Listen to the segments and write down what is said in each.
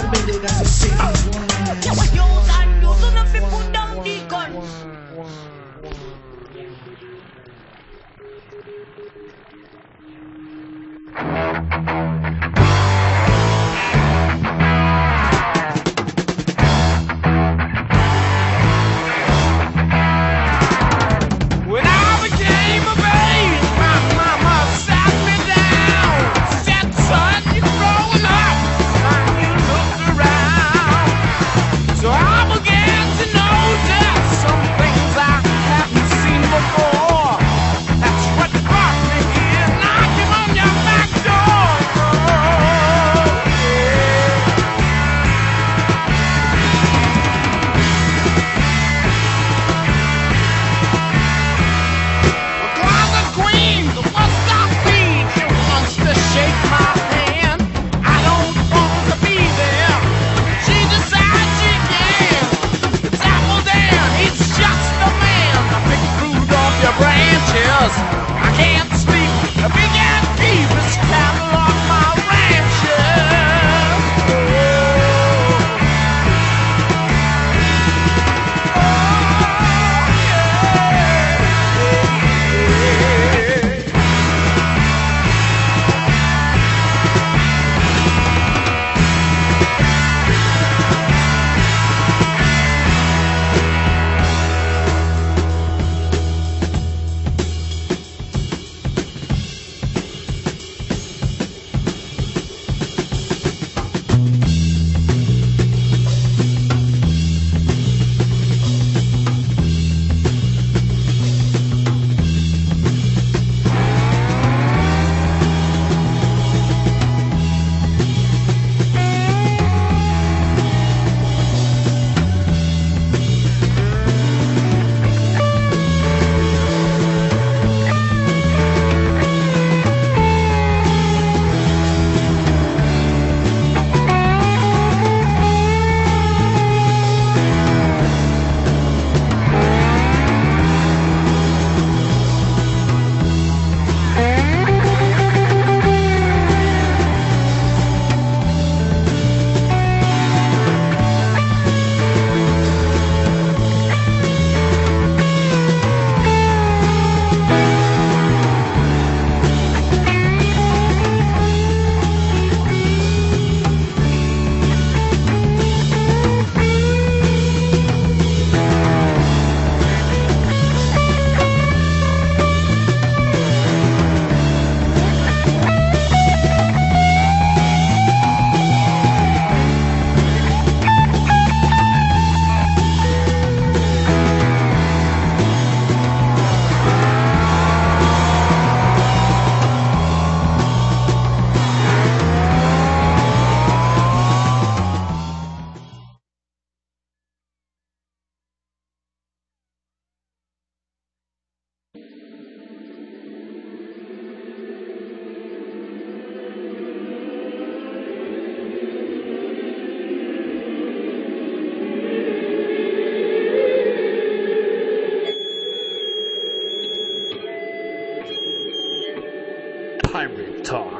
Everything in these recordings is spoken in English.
Pirate Talk.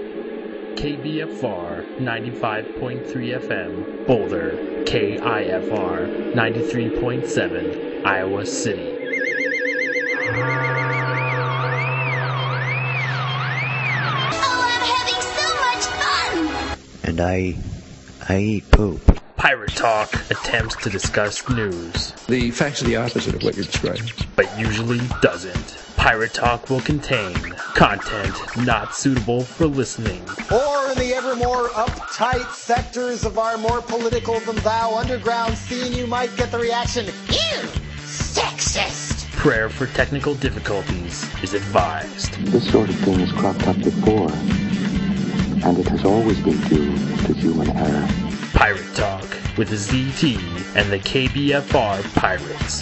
KBFR 95.3 FM, Boulder. KIFR 93.7, Iowa City. Oh, I'm having so much fun! And I eat poop. Pirate Talk attempts to discuss news, The fact's the opposite of what you're describing. but usually doesn't. Pirate Talk will contain content not suitable for listening. Or in the ever more uptight sectors of our more political than thou underground scene, you might get the reaction, "You sexist!" Prayer for technical difficulties is advised. This sort of thing has cropped up before, and it has always been due to human error. Pirate Talk with the ZT and the KBFR Pirates.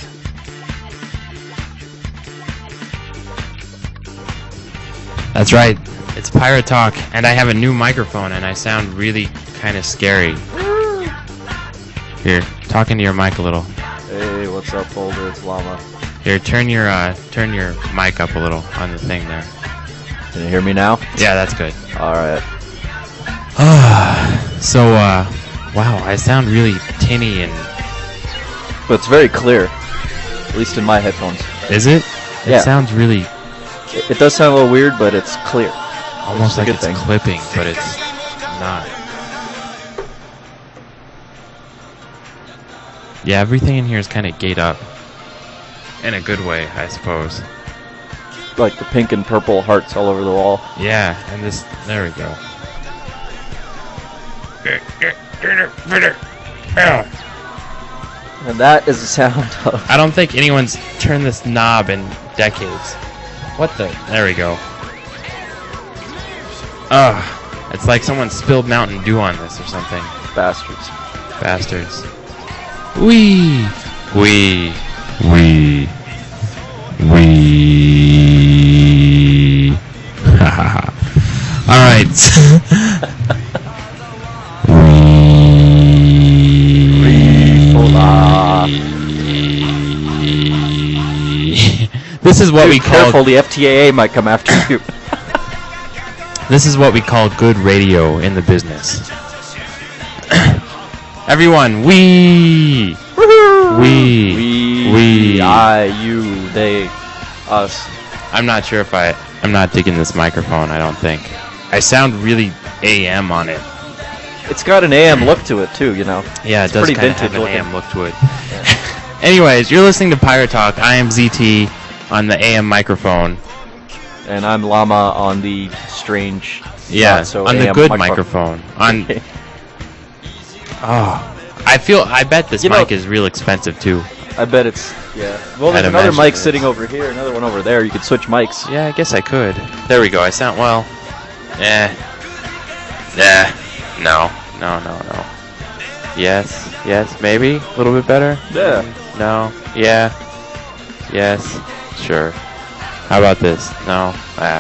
That's right. It's Pirate Talk, and I have a new microphone, and I sound really kind of scary. Here, talk into your mic a little. Hey, what's up, Boulder? It's Llama. Here, turn your mic up a little on the thing there. Can you hear me now? Yeah, that's good. Alright. So, Wow, I sound really tinny and... But it's very clear. At least in my headphones. Is it? It Yeah. sounds really... It does sound a little weird, but it's clear. almost like good it's thing. clipping, but it's not. Yeah, everything in here is kind of gate up. In a good way, I suppose. Like the pink and purple hearts all over the wall. Yeah, and this... There we go. And that is the sound of... I don't think anyone's turned this knob in decades. What the... There we go. Ugh. It's like someone spilled Mountain Dew on this or something. Bastards. Bastards. Wee. Wee. Wee. Wee. Alright. This is what Dude, we call... careful, the FTAA might come after you. This is what we call good radio in the business. Everyone, we, I, you, they, us. I'm not sure if I'm not digging this microphone, I don't think. I sound really AM on it. It's got an AM look to it too, you know. Yeah, It's it does pretty kind of have vintage an AM looking. look to it. Anyways, you're listening to Pirate Talk. I am ZT on the AM microphone. And I'm Llama on the strange, Yeah, not so on the AM good microphone. On. Oh, I bet this You know- mic is real expensive too. I bet it's, yeah. Well, I'd there's another imagine mic it sitting is. over here, another one over there. You could switch mics. Yeah, I guess I could. There we go. I sound well. No. Yes, maybe a little bit better. Yeah. No. Yeah. Yes. Sure. How about this? No.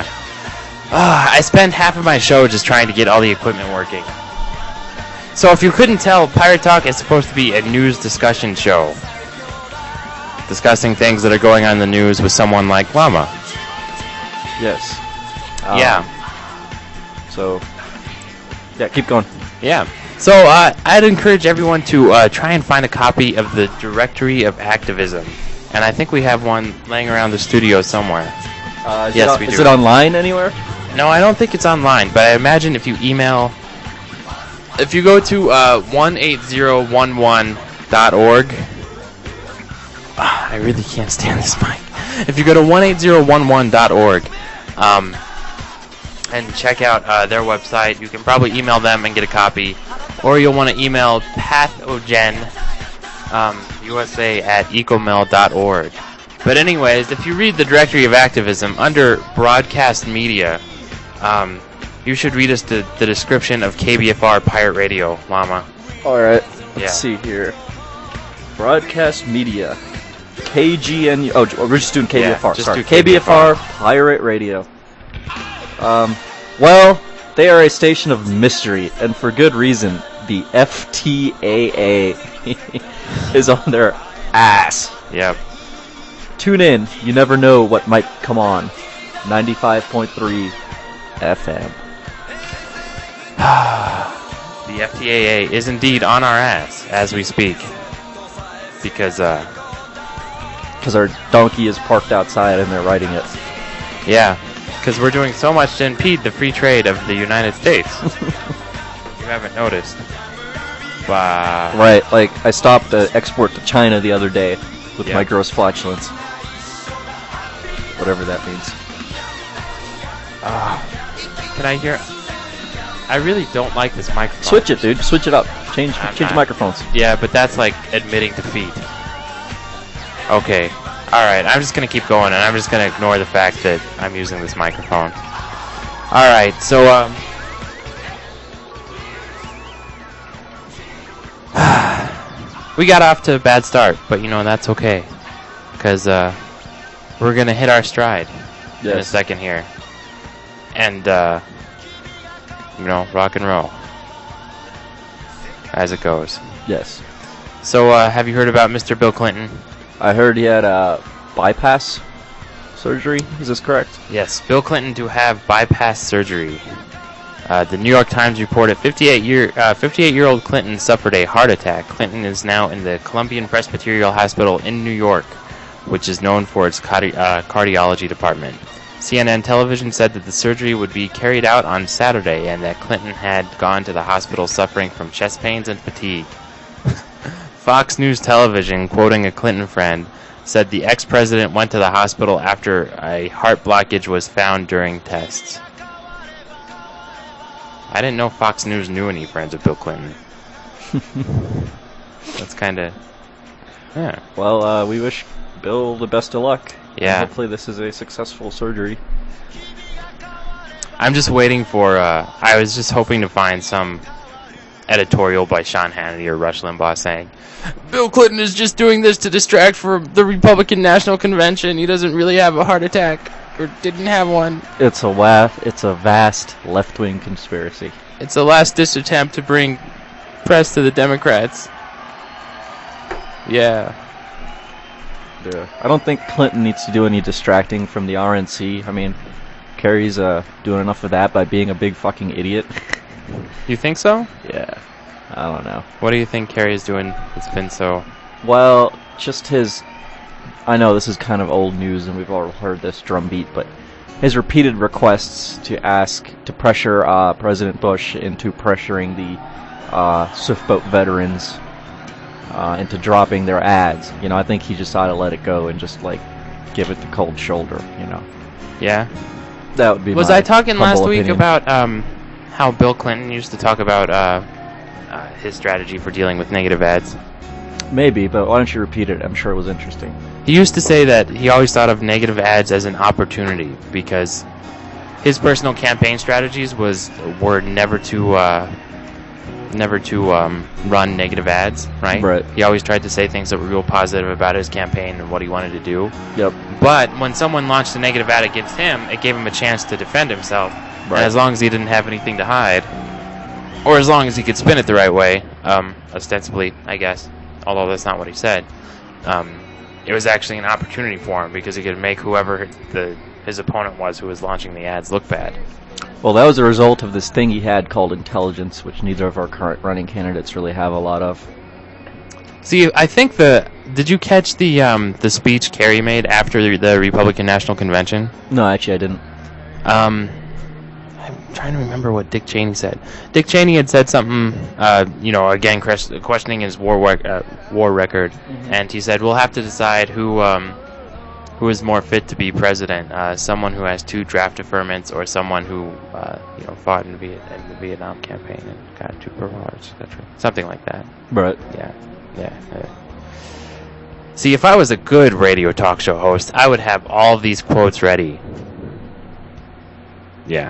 I spend half of my show just trying to get all the equipment working. So if you couldn't tell, Pirate Talk is supposed to be a news discussion show. Discussing things that are going on in the news with someone like Llama. Yes. Yeah. So, yeah, keep going. Yeah. So I'd encourage everyone to try and find a copy of the Directory of Activism. And I think we have one laying around the studio somewhere. Yes, we do. Is it online anywhere? No, I don't think it's online, but I imagine if you email... If you go to 18011.org... I really can't stand this mic. If you go to 18011.org and check out their website, you can probably email them and get a copy. Or you'll want to email pathogenusa@ecomel.org. But anyways, if you read the Directory of Activism under Broadcast Media, you should read us the description of KBFR Pirate Radio, Llama. Alright, let's Yeah. see here. Broadcast Media. KGNU. Oh, we're just doing KBFR. Yeah, just Sorry. do KBFR. Pirate Radio. Well, they are a station of mystery, and for good reason. The FTAA is on their ass. Yep. Tune in. You never know what might come on. 95.3 FM. The FTAA is indeed on our ass as we speak. Because our donkey is parked outside and they're riding it. yeah, because we're doing so much to impede the free trade of the United States. You haven't noticed. Right, like I stopped the export to China the other day with Yeah. my gross flatulence. Whatever that means. Can I hear... I really don't like this microphone. Switch it, dude. Switch it up. Change not- microphones. Yeah, but that's like admitting defeat. Okay. Alright, I'm just going to keep going, and I'm just going to ignore the fact that I'm using this microphone. Alright, so, we got off to a bad start, but, you know, that's okay. Because, we're going to hit our stride in a Yes. second here. And, you know, rock and roll. As it goes. Yes. So, have you heard about Mr. Bill Clinton? I heard he had a bypass surgery. Is this correct? Yes, Bill Clinton to have bypass surgery. The New York Times reported 58-year-old Clinton suffered a heart attack. Clinton is now in the Columbian Presbyterian Hospital in New York, which is known for its cardiology department. CNN television said that the surgery would be carried out on Saturday and that Clinton had gone to the hospital suffering from chest pains and fatigue. Fox News Television, quoting a Clinton friend, said the ex-president went to the hospital after a heart blockage was found during tests. I didn't know Fox News knew any friends of Bill Clinton. That's kind of... Yeah. Well, we wish Bill the best of luck. Yeah. And hopefully this is a successful surgery. I'm just waiting for... I was just hoping to find some editorial by Sean Hannity or Rush Limbaugh saying, Bill Clinton is just doing this to distract from the Republican National Convention. He doesn't really have a heart attack. Or didn't have one. It's a vast left-wing conspiracy. It's a last-ditch attempt to bring press to the Democrats. Yeah. I don't think Clinton needs to do any distracting from the RNC. I mean, Kerry's doing enough of that by being a big fucking idiot. You think so? Yeah. I don't know. What do you think Kerry's doing that's been so... Well, just his... I know this is kind of old news and we've all heard this drumbeat, but his repeated requests to pressure President Bush into pressuring the Swift Boat veterans into dropping their ads. You know, I think he just ought to let it go and just, like, give it the cold shoulder, you know. Yeah? That would be Was I talking last week about how Bill Clinton used to talk about his strategy for dealing with negative ads? Maybe, but why don't you repeat it? I'm sure it was interesting. He used to say that he always thought of negative ads as an opportunity because his personal campaign strategies were never to run negative ads, right? Right. He always tried to say things that were real positive about his campaign and what he wanted to do. Yep. But when someone launched a negative ad against him, it gave him a chance to defend himself. Right. And as long as he didn't have anything to hide, or as long as he could spin it the right way, ostensibly, I guess, although that's not what he said, it was actually an opportunity for him because he could make whoever his opponent was who was launching the ads look bad. Well, that was a result of this thing he had called intelligence, which neither of our current running candidates really have a lot of. See, I think did you catch the speech Kerry made after the Republican National Convention? No, actually I didn't. I'm trying to remember what Dick Cheney said. Dick Cheney had said something, again questioning his war record, and he said, "We'll have to decide who is more fit to be president, someone who has 2 draft deferments or someone who fought in the Vietnam campaign and got 2 parole, etc. Something like that." Right. Yeah. See, if I was a good radio talk show host, I would have all of these quotes ready. Yeah.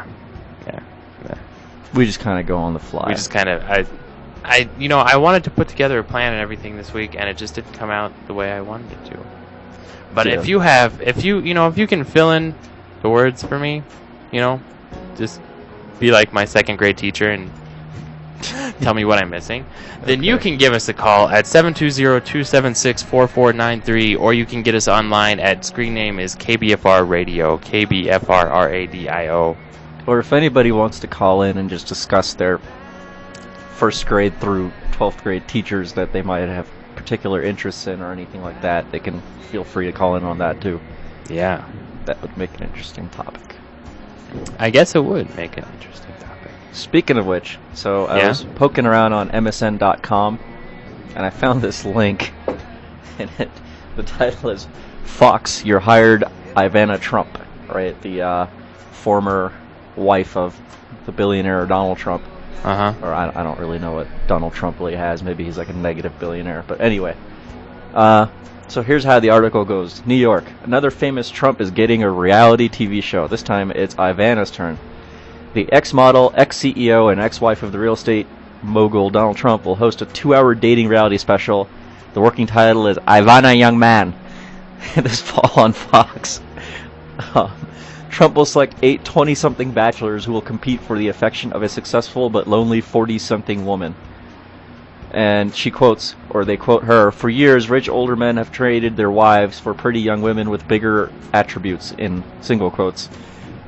We just kind of go on the fly. We just kind of, I wanted to put together a plan and everything this week, and it just didn't come out the way I wanted it to. But if you can fill in the words for me, just be like my 2nd grade teacher and tell me what I'm missing, then you can give us a call at 720-276-4493, or you can get us online at screen name is KBFR Radio, KBFR-RADIO. Or if anybody wants to call in and just discuss their 1st grade through 12th grade teachers that they might have particular interests in or anything like that, they can feel free to call in on that too. Yeah. That would make an interesting topic. I guess it would make an interesting topic. Speaking of which, so I was poking around on MSN.com and I found this link, and the title is "Fox, you hired Ivana Trump," right? The former wife of the billionaire Donald Trump. Or I don't really know what Donald Trump really has. Maybe he's like a negative billionaire. But anyway, so here's how the article goes. New York. Another famous Trump is getting a reality TV show. This time it's Ivana's turn. The ex-model, ex-CEO, and ex-wife of the real estate mogul Donald Trump will host a 2-hour dating reality special. The working title is Ivana Young Man. This fall on Fox. Trump will select 8 20-something bachelors who will compete for the affection of a successful but lonely 40-something woman. And she quotes, or they quote her, "For years, rich older men have traded their wives for pretty young women with bigger attributes," in single quotes.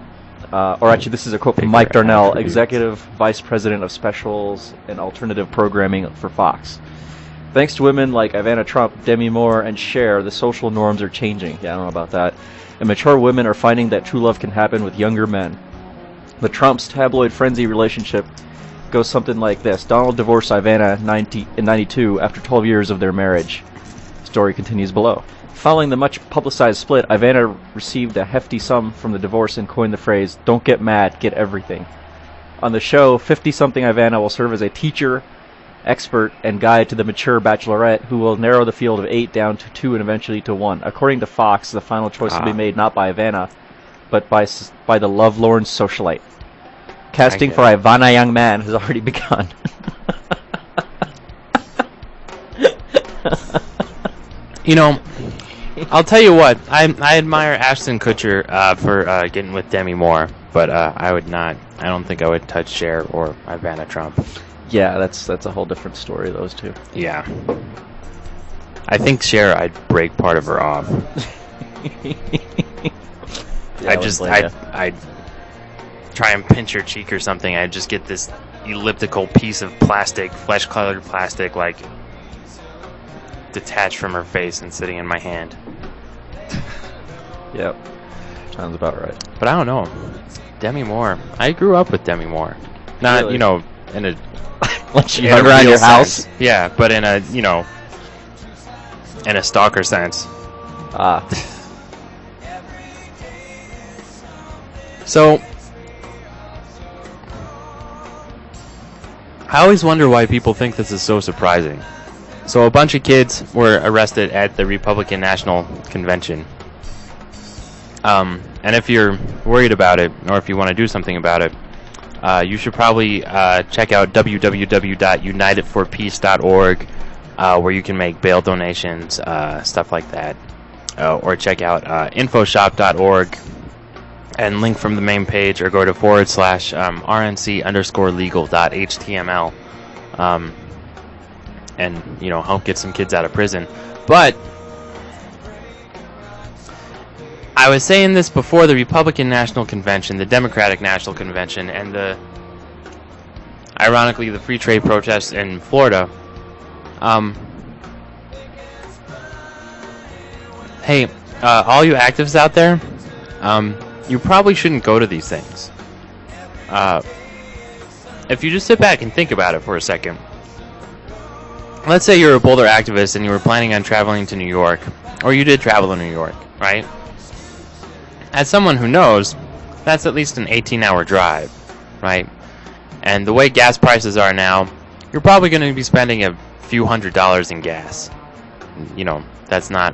or actually this is a quote from Mike Darnell, Executive Vice President of Specials and Alternative Programming for Fox. Thanks to women like Ivana Trump, Demi Moore, and Cher, the social norms are changing. Yeah, I don't know about that. And mature women are finding that true love can happen with younger men. The Trump's tabloid frenzy relationship goes something like this. Donald divorced Ivana in 92 after 12 years of their marriage. Story continues below. Following the much publicized split, Ivana received a hefty sum from the divorce and coined the phrase, "Don't get mad, get everything." On the show, 50-something Ivana will serve as a teacher, expert, and guide to the mature bachelorette who will narrow the field of 8 down to 2 and eventually to 1. According to Fox, the final choice will be made not by Ivana, but by the lovelorn socialite. Casting for Ivana Young Man has already begun. You know, I'll tell you what. I admire Ashton Kutcher for getting with Demi Moore, but I would not. I don't think I would touch Cher or Ivana Trump. Yeah, that's a whole different story. Those two. Yeah. I think Cher, I'd break part of her off. I'd try and pinch her cheek or something. I'd just get this elliptical piece of plastic, flesh-colored plastic, like, detached from her face and sitting in my hand. Yep. Sounds about right. But I don't know. Demi Moore. I grew up with Demi Moore. Not, really? You know, in a... Like she hung around your house? Yeah, but in a, you know, in a stalker sense. Ah. So, I always wonder why people think this is so surprising. So a bunch of kids were arrested at the Republican National Convention. And if you're worried about it, or if you want to do something about it, you should probably check out www.unitedforpeace.org, where you can make bail donations, stuff like that. Or check out infoshop.org and link from the main page, or go to / RNC_legal.html. And, you know, help get some kids out of prison. But I was saying this before the Republican National Convention, the Democratic National Convention, and ironically, the free trade protests in Florida. Hey, all you activists out there, you probably shouldn't go to these things. If you just sit back and think about it for a second. Let's say you're a Boulder activist and you were planning on traveling to New York, or you did travel to New York, right? As someone who knows, that's at least an 18-hour drive, right? And the way gas prices are now, you're probably going to be spending a few $100s in gas. You know, that's not,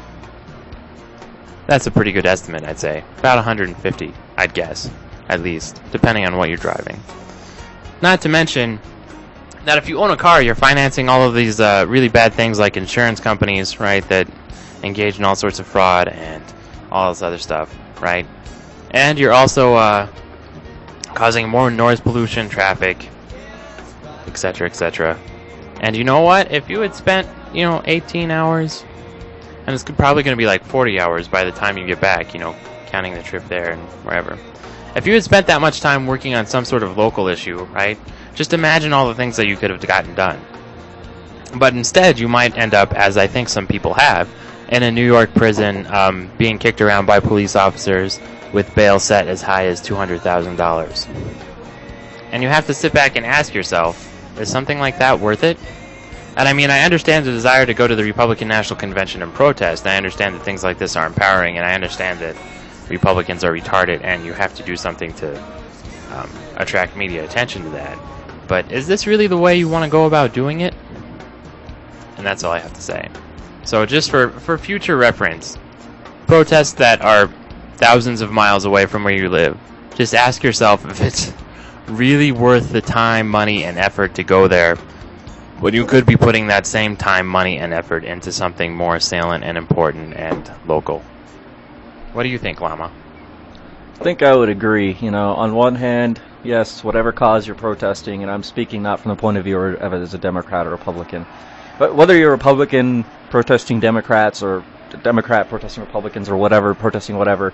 that's a pretty good estimate, I'd say. About 150, I'd guess, at least, depending on what you're driving. Not to mention that if you own a car, you're financing all of these really bad things like insurance companies, right, that engage in all sorts of fraud and all this other stuff, right? And you're also causing more noise pollution, traffic, etc., etc. And you know what? If you had spent, 18 hours, and it's probably going to be like 40 hours by the time you get back, counting the trip there and wherever. If you had spent that much time working on some sort of local issue, right? Just imagine all the things that you could have gotten done. But instead, you might end up, as I think some people have, in a New York prison, being kicked around by police officers with bail set as high as $200,000. And you have to sit back and ask yourself, is something like that worth it? And I mean, I understand the desire to go to the Republican National Convention and protest. I understand that things like this are empowering, and I understand that Republicans are retarded, and you have to do something to attract media attention to that. But is this really the way you want to go about doing it? And that's all I have to say. So just for future reference, protests that are thousands of miles away from where you live, just ask yourself if it's really worth the time, money, and effort to go there when you could be putting that same time, money, and effort into something more salient and important and local. What do you think, Llama? I think I would agree. On one hand, yes, whatever cause you're protesting, and I'm speaking not from the point of view of as a Democrat or Republican, but whether you're a Republican protesting Democrats or a Democrat protesting Republicans or whatever, protesting whatever,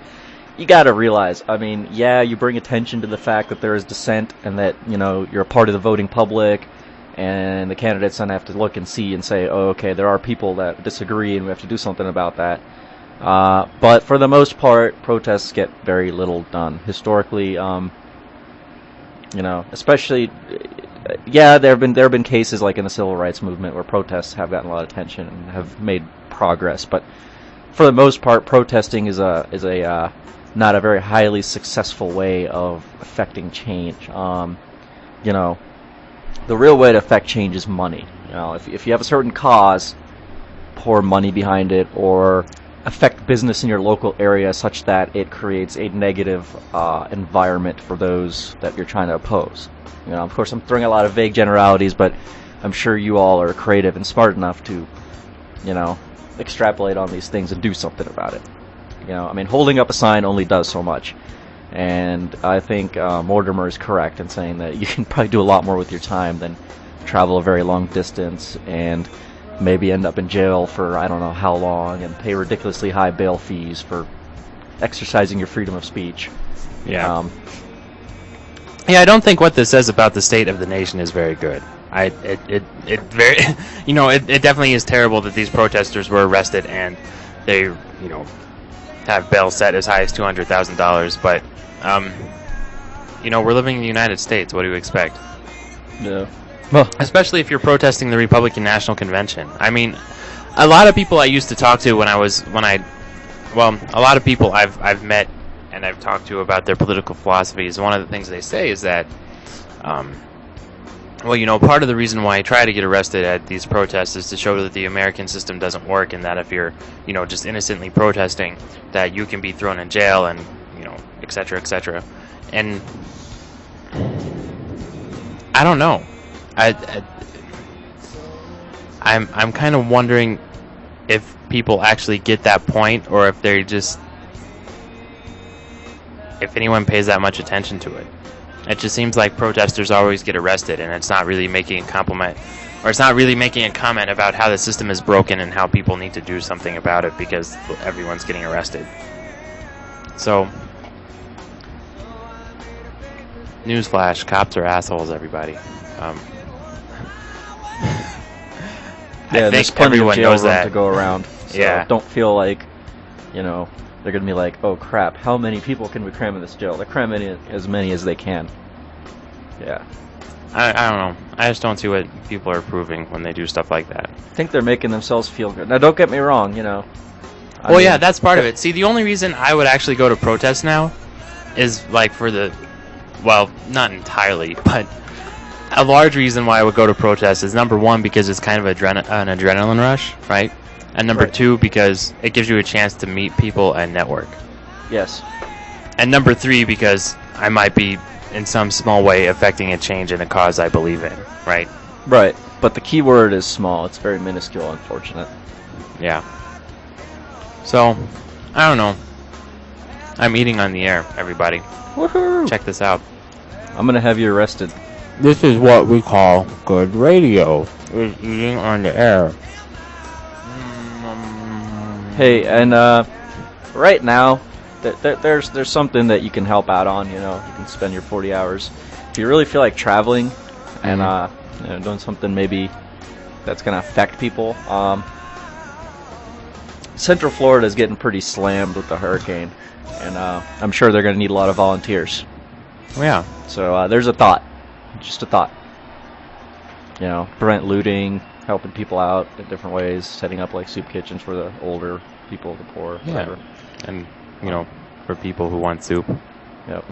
you got to realize, I mean, yeah, you bring attention to the fact that there is dissent and that, you know, you're a part of the voting public, and the candidates then have to look and see and say, oh, okay, there are people that disagree and we have to do something about that. But for the most part, protests get very little done. Historically, you know, especially, yeah, there have been cases like in the civil rights movement where protests have gotten a lot of attention and have made progress. But for the most part, protesting is a not a very highly successful way of affecting change. You know, the real way to affect change is money. You know, if you have a certain cause, pour money behind it, or affect business in your local area such that it creates a negative environment for those that you're trying to oppose. You know, of course, I'm throwing a lot of vague generalities, but I'm sure you all are creative and smart enough to, you know, extrapolate on these things and do something about it. You know, I mean, holding up a sign only does so much. And I think Mortimer is correct in saying that you can probably do a lot more with your time than travel a very long distance and maybe end up in jail for I don't know how long and pay ridiculously high bail fees for exercising your freedom of speech. Yeah. Yeah, I don't think what this says about the state of the nation is very good. It very, you know, it definitely is terrible that these protesters were arrested and they, you know, have bail set as high as $200,000. But, you know, we're living in the United States. What do you expect? Yeah. Well, especially if you're protesting the Republican National Convention. I mean, a lot of people I used to talk to a lot of people I've met and I've talked to about their political philosophies. One of the things they say is that, well, you know, part of the reason why I try to get arrested at these protests is to show that the American system doesn't work, and that if you're, you know, just innocently protesting, that you can be thrown in jail and, you know, et cetera, et cetera. And I don't know. I'm kind of wondering if people actually get that point, or if they're just, if anyone pays that much attention to it. It just seems like protesters always get arrested, and it's not really making a compliment, or it's not really making a comment about how the system is broken and how people need to do something about it because everyone's getting arrested. So, newsflash: cops are assholes, everybody. Yeah, I there's think plenty of everyone jail knows room that. to go around. So Yeah. don't feel like, you know, they're going to be like, oh crap, how many people can we cram in this jail? They're cramming as many as they can. Yeah. I don't know. I just don't see what people are proving when they do stuff like that. I think they're making themselves feel good. Now, don't get me wrong, you know. I Well, mean, yeah, that's part of it. See, the only reason I would actually go to protests now is, like, for the, well, not entirely, but a large reason why I would go to protests is, number one, because it's kind of an adrenaline rush, right? And number Right. two, because it gives you a chance to meet people and network. Yes. And number three, because I might be, in some small way, affecting a change in a cause I believe in, right? Right. But the key word is small. It's very minuscule, unfortunate. Yeah. So, I don't know. I'm eating on the air, everybody. Woohoo! Check this out. I'm going to have you arrested. This is what we call good radio. Is eating on the air. Hey, and right now, there's something that you can help out on. You know, you can spend your 40 hours. If you really feel like traveling and you know, doing something maybe that's gonna affect people. Central Florida is getting pretty slammed with the hurricane, and I'm sure they're gonna need a lot of volunteers. Yeah. So there's a thought, just a thought. You know, prevent looting, helping people out in different ways, setting up like soup kitchens for the older people, the poor, whatever. And, you know, for people who want soup. Yep.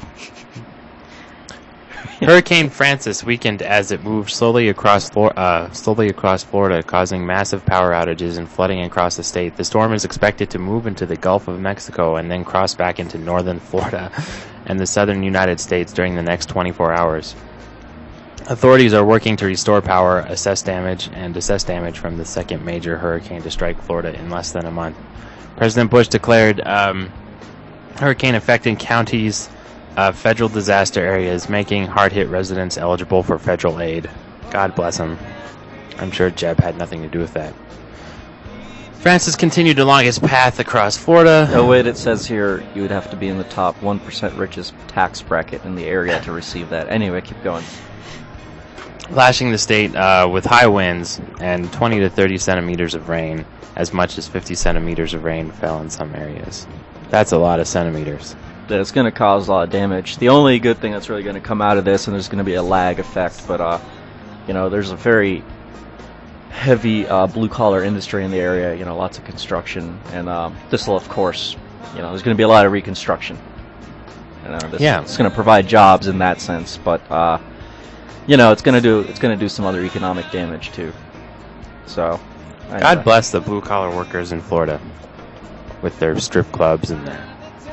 Hurricane Francis weakened as it moved slowly across Florida, causing massive power outages and flooding across the state. The storm is expected to move into the Gulf of Mexico and then cross back into northern Florida and the southern United States during the next 24 hours. Authorities are working to restore power, assess damage from the second major hurricane to strike Florida in less than a month. President Bush declared hurricane-affected counties federal disaster areas, making hard-hit residents eligible for federal aid. God bless him. I'm sure Jeb had nothing to do with that. Francis continued along his path across Florida. Oh wait, it says here you would have to be in the top 1% richest tax bracket in the area to receive that. Anyway, keep going. Lashing the state with high winds and 20 to 30 centimeters of rain. As much as 50 centimeters of rain fell in some areas. That's a lot of centimeters. It's going to cause a lot of damage. The only good thing that's really going to come out of this, and there's going to be a lag effect, but there's a very heavy blue-collar industry in the area, lots of construction, and this will, of course, there's going to be a lot of reconstruction. It's going to provide jobs in that sense, but it's going to do some other economic damage too. So, God bless the blue-collar workers in Florida with their strip clubs and their,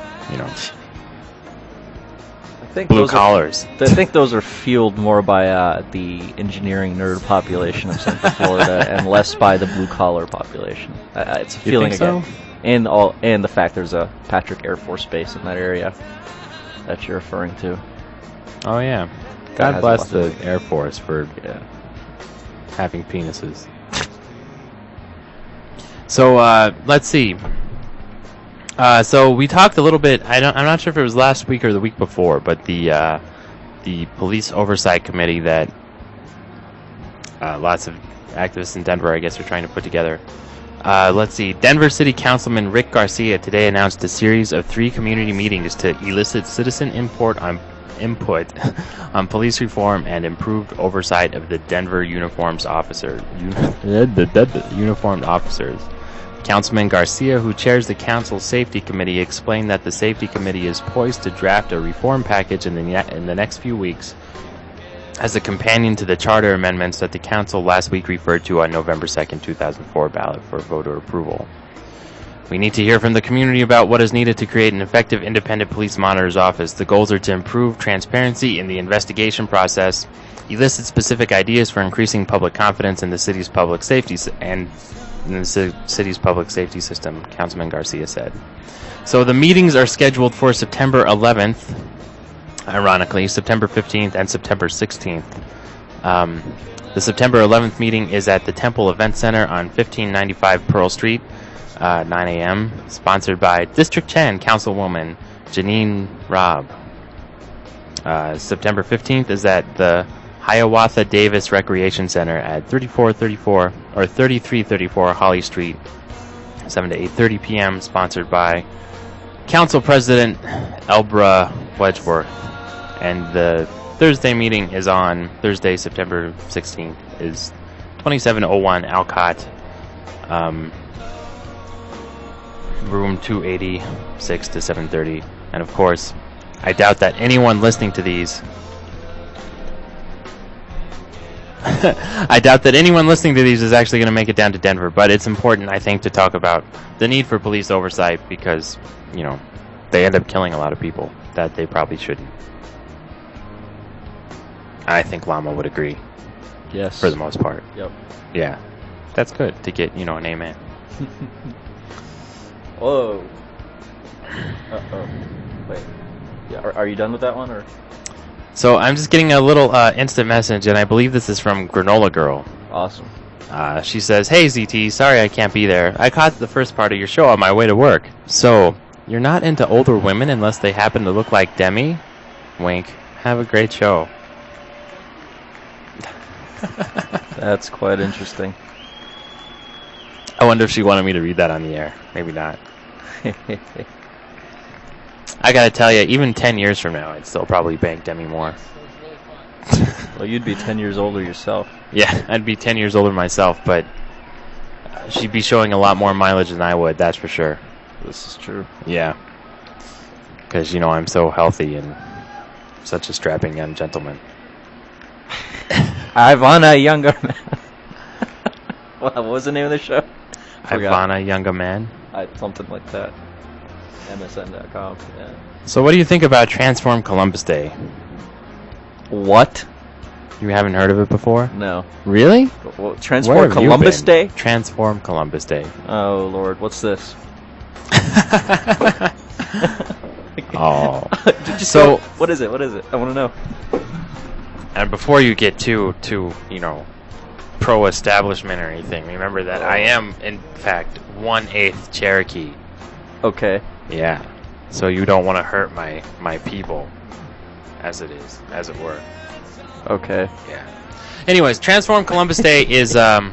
blue collars. I think those are fueled more by the engineering nerd population of Central Florida and less by the blue-collar population. It's a feeling again. So? And the fact there's a Patrick Air Force Base in that area that you're referring to. Oh, yeah. God bless the Air Force for having penises. So let's see. So we talked a little bit. I'm not sure if it was last week or the week before, but the police oversight committee that lots of activists in Denver, I guess, are trying to put together. Let's see. Denver City Councilman Rick Garcia today announced a series of 3 community meetings to elicit citizen input on police reform and improved oversight of the Denver uniformed officers. Councilman Garcia, who chairs the council's safety committee, explained that the safety committee is poised to draft a reform package in the next few weeks as a companion to the charter amendments that the council last week referred to on November 2nd, 2004 ballot for voter approval. We need to hear from the community about what is needed to create an effective independent police monitor's office. The goals are to improve transparency in the investigation process, elicit specific ideas for increasing public confidence in the city's public safety system, Councilman Garcia said. So the meetings are scheduled for September 11th, ironically, September 15th, and September 16th. The September 11th meeting is at the Temple Event Center on 1595 Pearl Street, 9 a.m., sponsored by District 10 Councilwoman Janine Robb. September 15th is at the Hiawatha Davis Recreation Center at 3334 Holly Street, 7 to 8:30 p.m., sponsored by Council President Elbra Wedgeworth. And the Thursday meeting is on Thursday, September 16th, is 2701 Alcott, room 280, 6 to 7:30. And of course, I doubt that anyone listening to these is actually going to make it down to Denver, but it's important, I think, to talk about the need for police oversight because, they end up killing a lot of people that they probably shouldn't. I think Llama would agree. Yes. For the most part. Yep. Yeah. That's good to get, an amen. Whoa. Uh-oh. Wait. Yeah. Are you done with that one, or? So I'm just getting a little instant message, and I believe this is from Granola Girl. Awesome. She says, "Hey ZT, sorry I can't be there. I caught the first part of your show on my way to work. So, you're not into older women unless they happen to look like Demi? Wink. Have a great show." That's quite interesting. I wonder if she wanted me to read that on the air. Maybe not. I gotta tell you, even 10 years from now, I'd still probably bank Demi Moore. Well, you'd be 10 years older yourself. Yeah, I'd be 10 years older myself, but she'd be showing a lot more mileage than I would, that's for sure. This is true. Yeah. Because, I'm so healthy and such a strapping young gentleman. Ivana Younger Man. What was the name of the show? Ivana Younger Man? Something like that. MSN.com. Yeah. So what do you think about Transform Columbus Day? What? You haven't heard of it before? No. Really? Well, Transform Columbus Day? Transform Columbus Day. Oh, Lord. What's this? Oh. So, what is it? What is it? I want to know. And before you get too pro-establishment or anything. Remember that I am, in fact, 1/8 Cherokee. Okay. Yeah. So you don't want to hurt my people, as it were. Okay. Yeah. Anyways, Transform Columbus Day is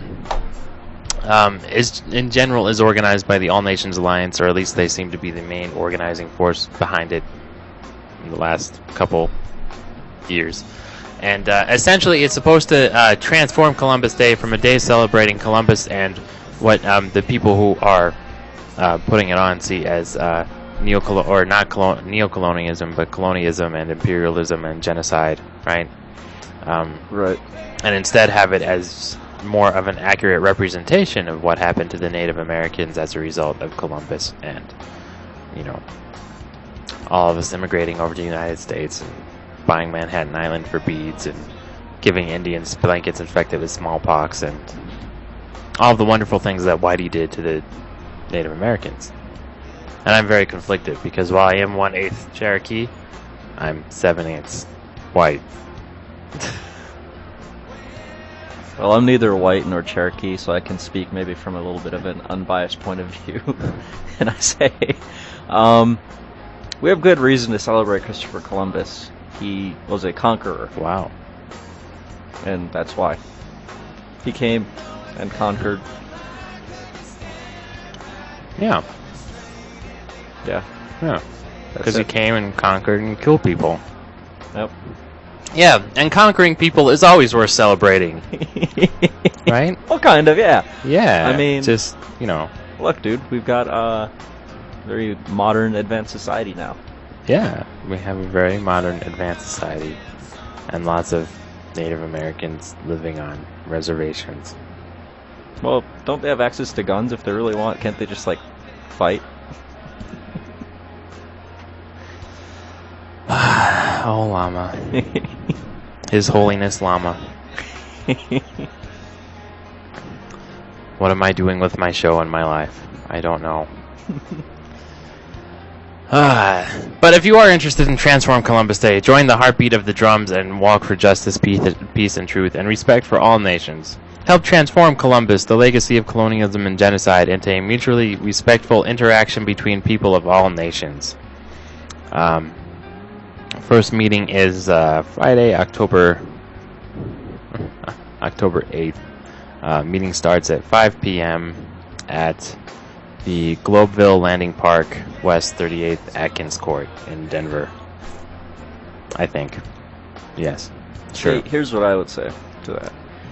in general is organized by the All Nations Alliance, or at least they seem to be the main organizing force behind it in the last couple years. And essentially, it's supposed to transform Columbus Day from a day celebrating Columbus and what the people who are putting it on see as neocolonialism, but colonialism and imperialism and genocide, right? Right. And instead have it as more of an accurate representation of what happened to the Native Americans as a result of Columbus and, all of us immigrating over to the United States and buying Manhattan Island for beads and giving Indians blankets infected with smallpox and all of the wonderful things that Whitey did to the Native Americans. And I'm very conflicted because while I am 1/8 Cherokee, I'm 7/8 white. Well, I'm neither white nor Cherokee, so I can speak maybe from a little bit of an unbiased point of view. And I say, we have good reason to celebrate Christopher Columbus. He was a conqueror. Wow. And that's why. He came and conquered. Yeah. Yeah. Yeah. Because he came and conquered and killed people. Yep. Yeah, and conquering people is always worth celebrating. Right? Well, kind of, yeah. Yeah. I mean, just, look, dude, we've got a very modern, advanced society now. Yeah, we have a very modern, advanced society. And lots of Native Americans living on reservations. Well, don't they have access to guns if they really want? Can't they just, fight? Oh, Llama. His Holiness Llama. What am I doing with my show and my life? I don't know. But if you are interested in Transform Columbus Day, join the heartbeat of the drums and walk for justice, peace and truth, and respect for all nations. Help transform Columbus, the legacy of colonialism and genocide, into a mutually respectful interaction between people of all nations. First meeting is Friday, October 8th. Meeting starts at 5 p.m. at the Globeville Landing Park, West 38th Atkins Court in Denver. I think. Yes. Sure. See, here's what I would say to that.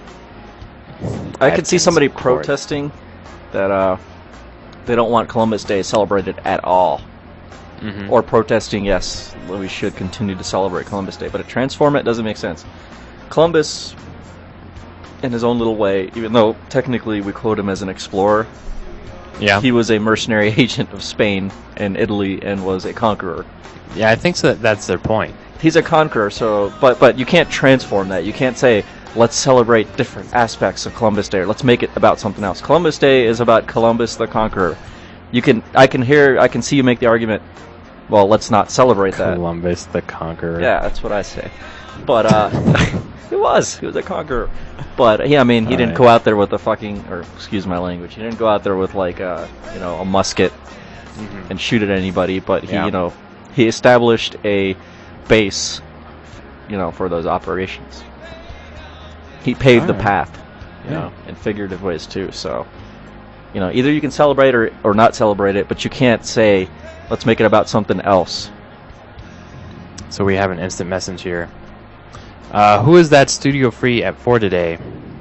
I could see somebody protesting that they don't want Columbus Day celebrated at all. Mm-hmm. Or protesting, yes, we should continue to celebrate Columbus Day. But to transform it doesn't make sense. Columbus, in his own little way, even though technically we quote him as an explorer, he was a mercenary agent of Spain and Italy and was a conqueror. Yeah, I think so. That's their point. He's a conqueror, so but you can't transform that. You can't say, let's celebrate different aspects of Columbus Day, or let's make it about something else. Columbus Day is about Columbus the Conqueror. I can see you make the argument, well, let's not celebrate that. Columbus the Conqueror. Yeah, that's what I say. But he was a conqueror. But yeah, I mean, he didn't go out there with a fucking, or excuse my language, he didn't go out there with a musket and shoot at anybody. But he established a base, for those operations. He paved the path, in figurative ways too. So, either you can celebrate or not celebrate it, but you can't say, let's make it about something else. So we have an instant message here. Who is that Studio Free for today?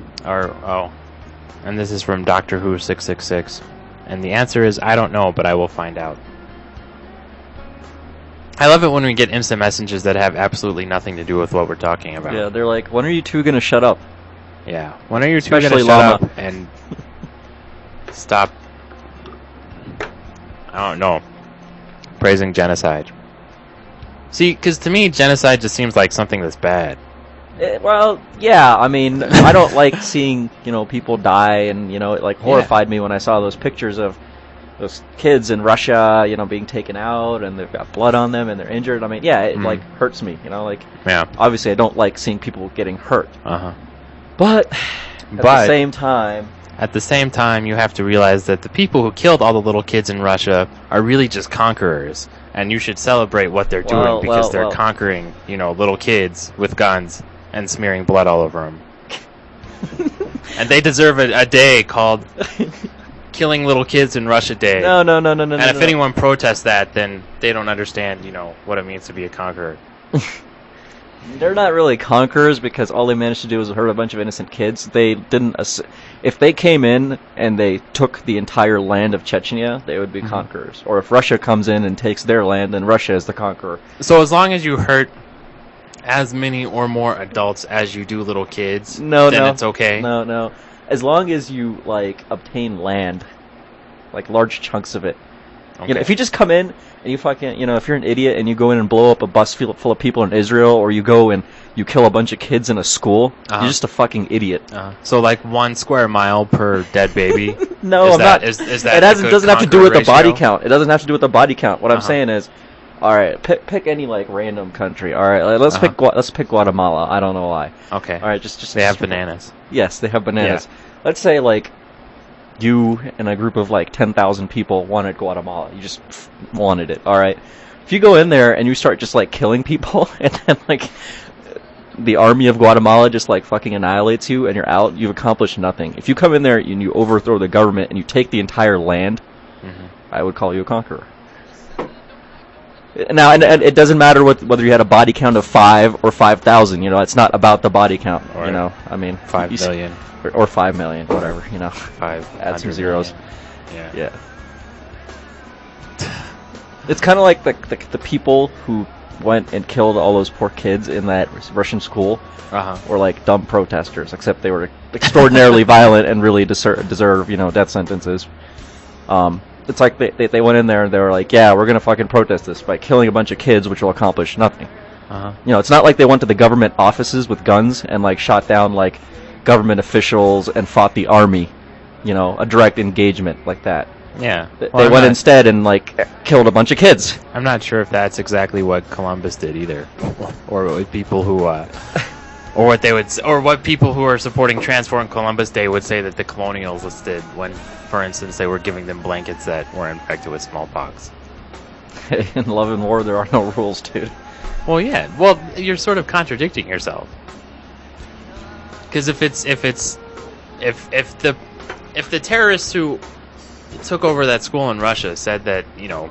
And this is from Doctor Who 666. And the answer is, I don't know, but I will find out. I love it when we get instant messages that have absolutely nothing to do with what we're talking about. Yeah, they're like, when are you two going to shut up? Yeah, when are you two going to shut up and stop, I don't know, praising genocide? See, because to me, genocide just seems like something that's bad. Well, yeah, I mean, I don't like seeing, people die, and, it horrified me when I saw those pictures of those kids in Russia, being taken out, and they've got blood on them, and they're injured. I mean, yeah, it, hurts me, Yeah. Obviously, I don't like seeing people getting hurt. Uh-huh. But At But the same time, at the same time, you have to realize that the people who killed all the little kids in Russia are really just conquerors, and you should celebrate what they're doing because they're conquering, little kids with guns and smearing blood all over them. And they deserve a day called Killing Little Kids in Russia Day. No. And if anyone protests that, then they don't understand, what it means to be a conqueror. They're not really conquerors because all they managed to do was hurt a bunch of innocent kids. They didn't. If they came in and they took the entire land of Chechnya, they would be conquerors. Or if Russia comes in and takes their land, then Russia is the conqueror. So as long as you hurt as many or more adults as you do little kids, then it's okay? No. As long as you, obtain land, large chunks of it. Okay. If you just come in and you fucking, if you're an idiot and you go in and blow up a bus full of people in Israel, or you go and you kill a bunch of kids in a school, you're just a fucking idiot. So 1 square mile per dead baby? No, I'm not. Is that it doesn't have to do with the body count. It doesn't have to do with the body count. What I'm saying is, all right, pick any random country. All right, let's pick Guatemala. I don't know why. Okay. All right, just they have bananas. Yes, they have bananas. Yeah. Let's say you and a group of 10,000 people wanted Guatemala. You just wanted it. All right. If you go in there and you start just killing people, and then the army of Guatemala just fucking annihilates you and you're out, you've accomplished nothing. If you come in there and you overthrow the government and you take the entire land, I would call you a conqueror. Now, and it doesn't matter whether you had a body count of 5 or 5,000. It's not about the body count. Or, 5 million or 5 million, whatever. 5 add some zeros. Million. Yeah. It's kind of like the people who went and killed all those poor kids in that Russian school were dumb protesters, except they were extraordinarily violent and really deserve death sentences. It's like they went in there and they were yeah, we're gonna fucking protest this by killing a bunch of kids, which will accomplish nothing. It's not like they went to the government offices with guns and shot down government officials and fought the army. A direct engagement like that. Yeah. They went instead and killed a bunch of kids. I'm not sure if that's exactly what Columbus did either, or what people who, or what people who are supporting Transform Columbus Day would say that the colonialists did when, for instance, they were giving them blankets that were infected with smallpox. In Love and War, there are no rules, dude. Well, yeah. Well, you're sort of contradicting yourself. Because if the terrorists who took over that school in Russia said that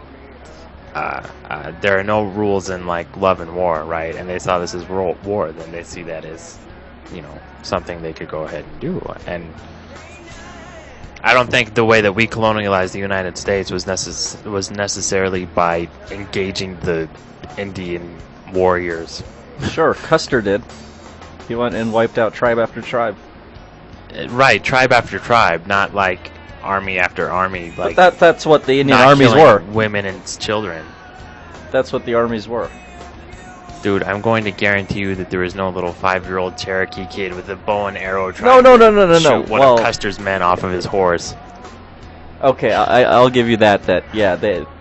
there are no rules in Love and War, right? And they saw this as world war, then they see that as something they could go ahead and do. And I don't think the way that we colonialized the United States was necessarily by engaging the Indian warriors. Sure, Custer did. He went and wiped out tribe after tribe. Right, tribe after tribe, not army after army. But that's what the Indian armies were. Women and children. That's what the armies were. Dude, I'm going to guarantee you that there is no little 5-year-old Cherokee kid with a bow and arrow trying to shoot one of Custer's men off of his horse. Okay, I'll give you that. Yeah,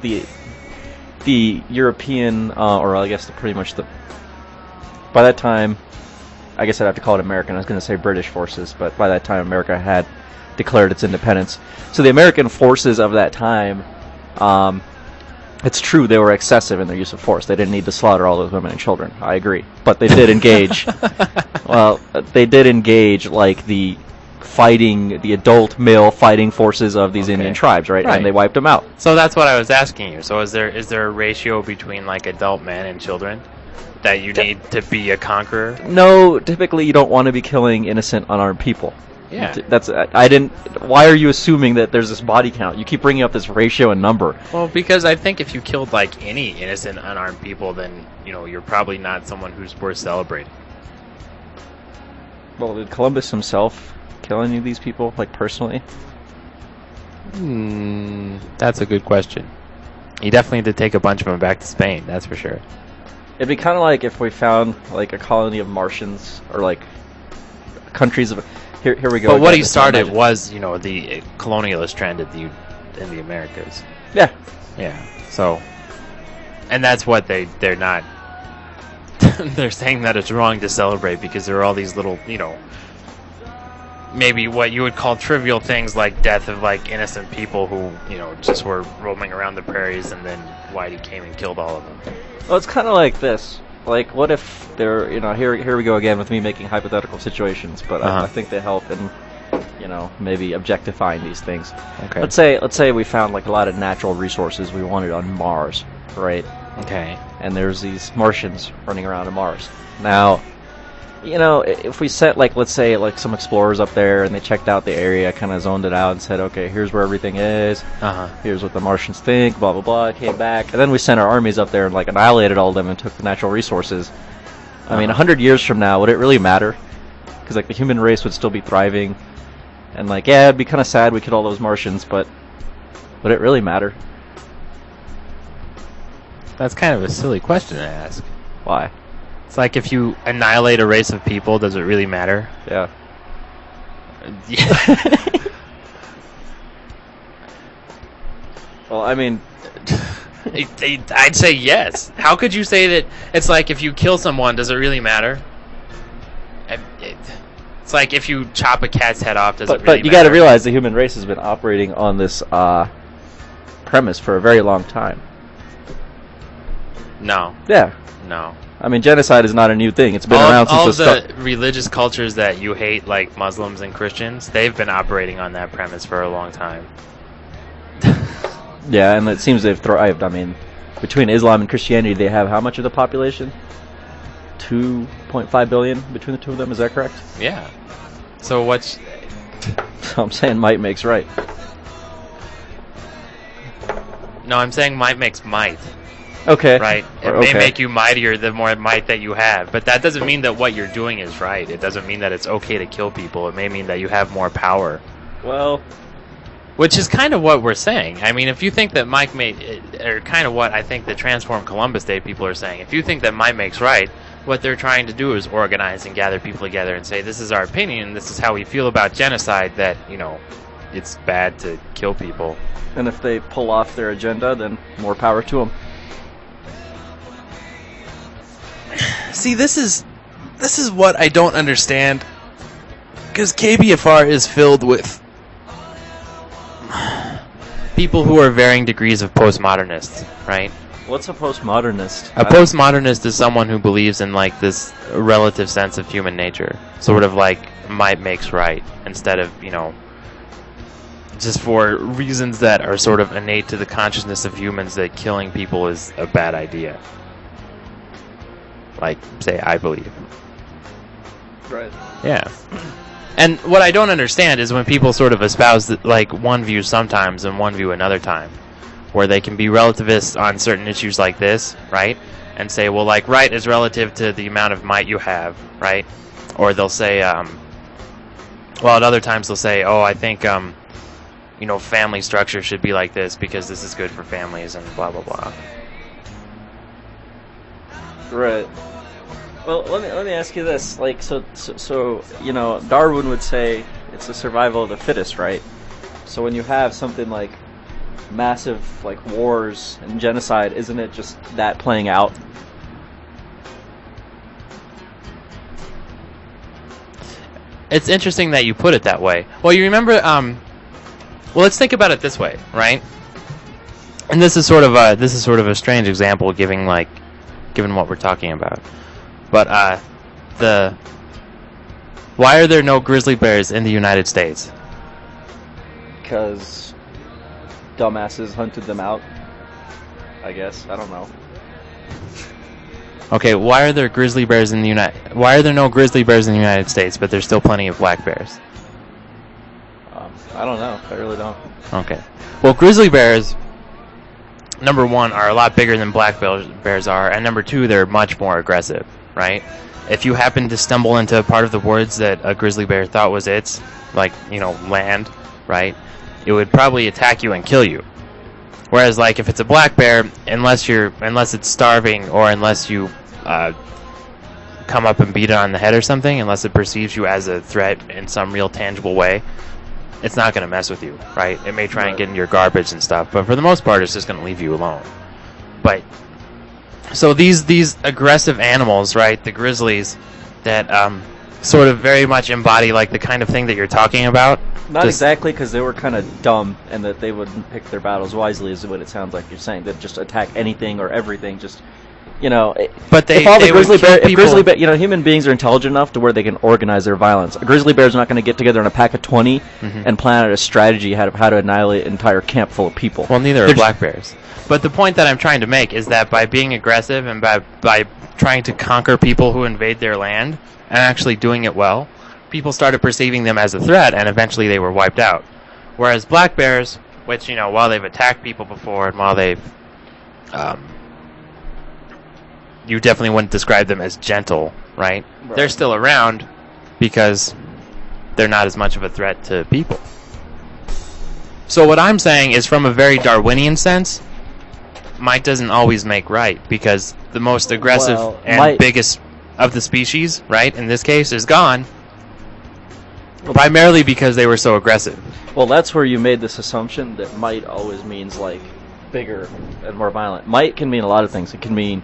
the European, or I guess by that time, I guess I'd have to call it American. I was going to say British forces, but by that time America had declared its independence. So the American forces of that time, it's true they were excessive in their use of force. They didn't need to slaughter all those women and children. I agree. But they did engage. They did engage the adult male fighting forces of these Indian tribes, right? And they wiped them out. So that's what I was asking you. So is there a ratio between adult men and children that you need to be a conqueror? No, typically you don't want to be killing innocent, unarmed people. Yeah. Why are you assuming that there's this body count? You keep bringing up this ratio and number. Well, because I think if you killed any innocent, unarmed people, then you're probably not someone who's worth celebrating. Well, did Columbus himself kill any of these people, personally? That's a good question. He definitely did take a bunch of them back to Spain, that's for sure. It'd be kind of like if we found a colony of Martians or countries of. Here we go. But what he started was, the colonialist trend in the Americas. Yeah. Yeah. So, and that's what they're not. They're saying that it's wrong to celebrate because there are all these little, maybe what you would call trivial things like death of like innocent people who, just were roaming around the prairies, and then Whitey came and killed all of them. Well, it's kind of like this. Like, what if there, here we go again with me making hypothetical situations, but I think they help in, maybe objectifying these things. Okay. Let's say we found like a lot of natural resources we wanted on Mars, right? Okay. And there's these Martians running around on Mars. Now, if we set, like, let's say, like, some explorers up there, and they checked out the area, kind of zoned it out, and said, okay, here's where everything is, here's what the Martians think, blah, blah, blah, came back, and then we sent our armies up there and, like, annihilated all of them and took the natural resources. I mean, 100 years from now, would it really matter? Because, like, the human race would still be thriving, and, like, yeah, it'd be kind of sad we killed all those Martians, but would it really matter? That's kind of a silly question to ask. Why? It's like, if you annihilate a race of people, does it really matter? Yeah. Well, I mean, I'd say yes. How could you say that? It's like, if you kill someone, does it really matter? It's like, if you chop a cat's head off, does it really matter? But you got to realize the human race has been operating on this premise for a very long time. No. Yeah. No. I mean, genocide is not a new thing. It's been around since all the religious cultures that you hate, like Muslims and Christians, they've been operating on that premise for a long time. Yeah, and it seems they've thrived. I mean, between Islam and Christianity, they have how much of the population? 2.5 billion between the two of them. Is that correct? Yeah. So what's... So I'm saying might makes right. No, I'm saying might makes might. Okay. Right? It may make you mightier the more might that you have, but that doesn't mean that what you're doing is right. It doesn't mean that it's okay to kill people. It may mean that you have more power. Well... Which is kind of what we're saying. I mean, if you think that Mike made... Or kind of what I think the Transform Columbus Day people are saying. If you think that might makes right, what they're trying to do is organize and gather people together and say, this is our opinion, this is how we feel about genocide, that, it's bad to kill people. And if they pull off their agenda, then more power to them. See, this is what I don't understand, because KBFR is filled with people who are varying degrees of postmodernists, right? What's a postmodernist? A postmodernist is someone who believes in, like, this relative sense of human nature, sort of like might makes right, instead of, just for reasons that are sort of innate to the consciousness of humans, that killing people is a bad idea. Like, say, I believe. Right. Yeah. And what I don't understand is when people sort of espouse, like, one view sometimes and one view another time, where they can be relativists on certain issues like this, right? And say, well, like, right is relative to the amount of might you have, right? Or they'll say, well, at other times they'll say, oh, I think, family structure should be like this because this is good for families and blah, blah, blah. Right. Well, let me ask you this. Like, so Darwin would say it's the survival of the fittest, right? So when you have something like massive, like, wars and genocide, isn't it just that playing out? It's interesting that you put it that way. Well, you remember, well, let's think about it this way, right? And this is sort of a strange example, given what we're talking about. But why are there no grizzly bears in the United States? Because dumbasses hunted them out, I guess. I don't know. Okay, why are there no grizzly bears in the United States, but there's still plenty of black bears? I don't know. I really don't. Okay. Well, grizzly bears, number one, are a lot bigger than black bears are, and number two, they're much more aggressive, right? If you happen to stumble into a part of the woods that a grizzly bear thought was its, like, land, right, it would probably attack you and kill you. Whereas, like, if it's a black bear, unless it's starving, or unless you come up and beat it on the head or something, unless it perceives you as a threat in some real tangible way, it's not going to mess with you, right? It may try and get in your garbage and stuff, but for the most part, it's just going to leave you alone. But so these aggressive animals, right, the grizzlies, that sort of very much embody like the kind of thing that you're talking about. Not exactly, because they were kind of dumb, and that they wouldn't pick their battles wisely, is what it sounds like you're saying. They'd just attack anything or everything, just, you know. But they if would kill people. grizzly bear, you know, human beings are intelligent enough to where they can organize their violence. A grizzly bear's not going to get together in a pack of 20 and plan out a strategy how to annihilate an entire camp full of people. Well, neither are black bears. But the point that I'm trying to make is that by being aggressive and by trying to conquer people who invade their land and actually doing it well, people started perceiving them as a threat, and eventually they were wiped out. Whereas black bears, which, you know, while they've attacked people before and while they've... you definitely wouldn't describe them as gentle, right? They're still around because they're not as much of a threat to people. So what I'm saying is, from a very Darwinian sense, might doesn't always make right, because the most aggressive biggest of the species, right, in this case, is gone, primarily because they were so aggressive. Well, that's where you made this assumption that might always means, like, bigger and more violent. Might can mean a lot of things. It can mean...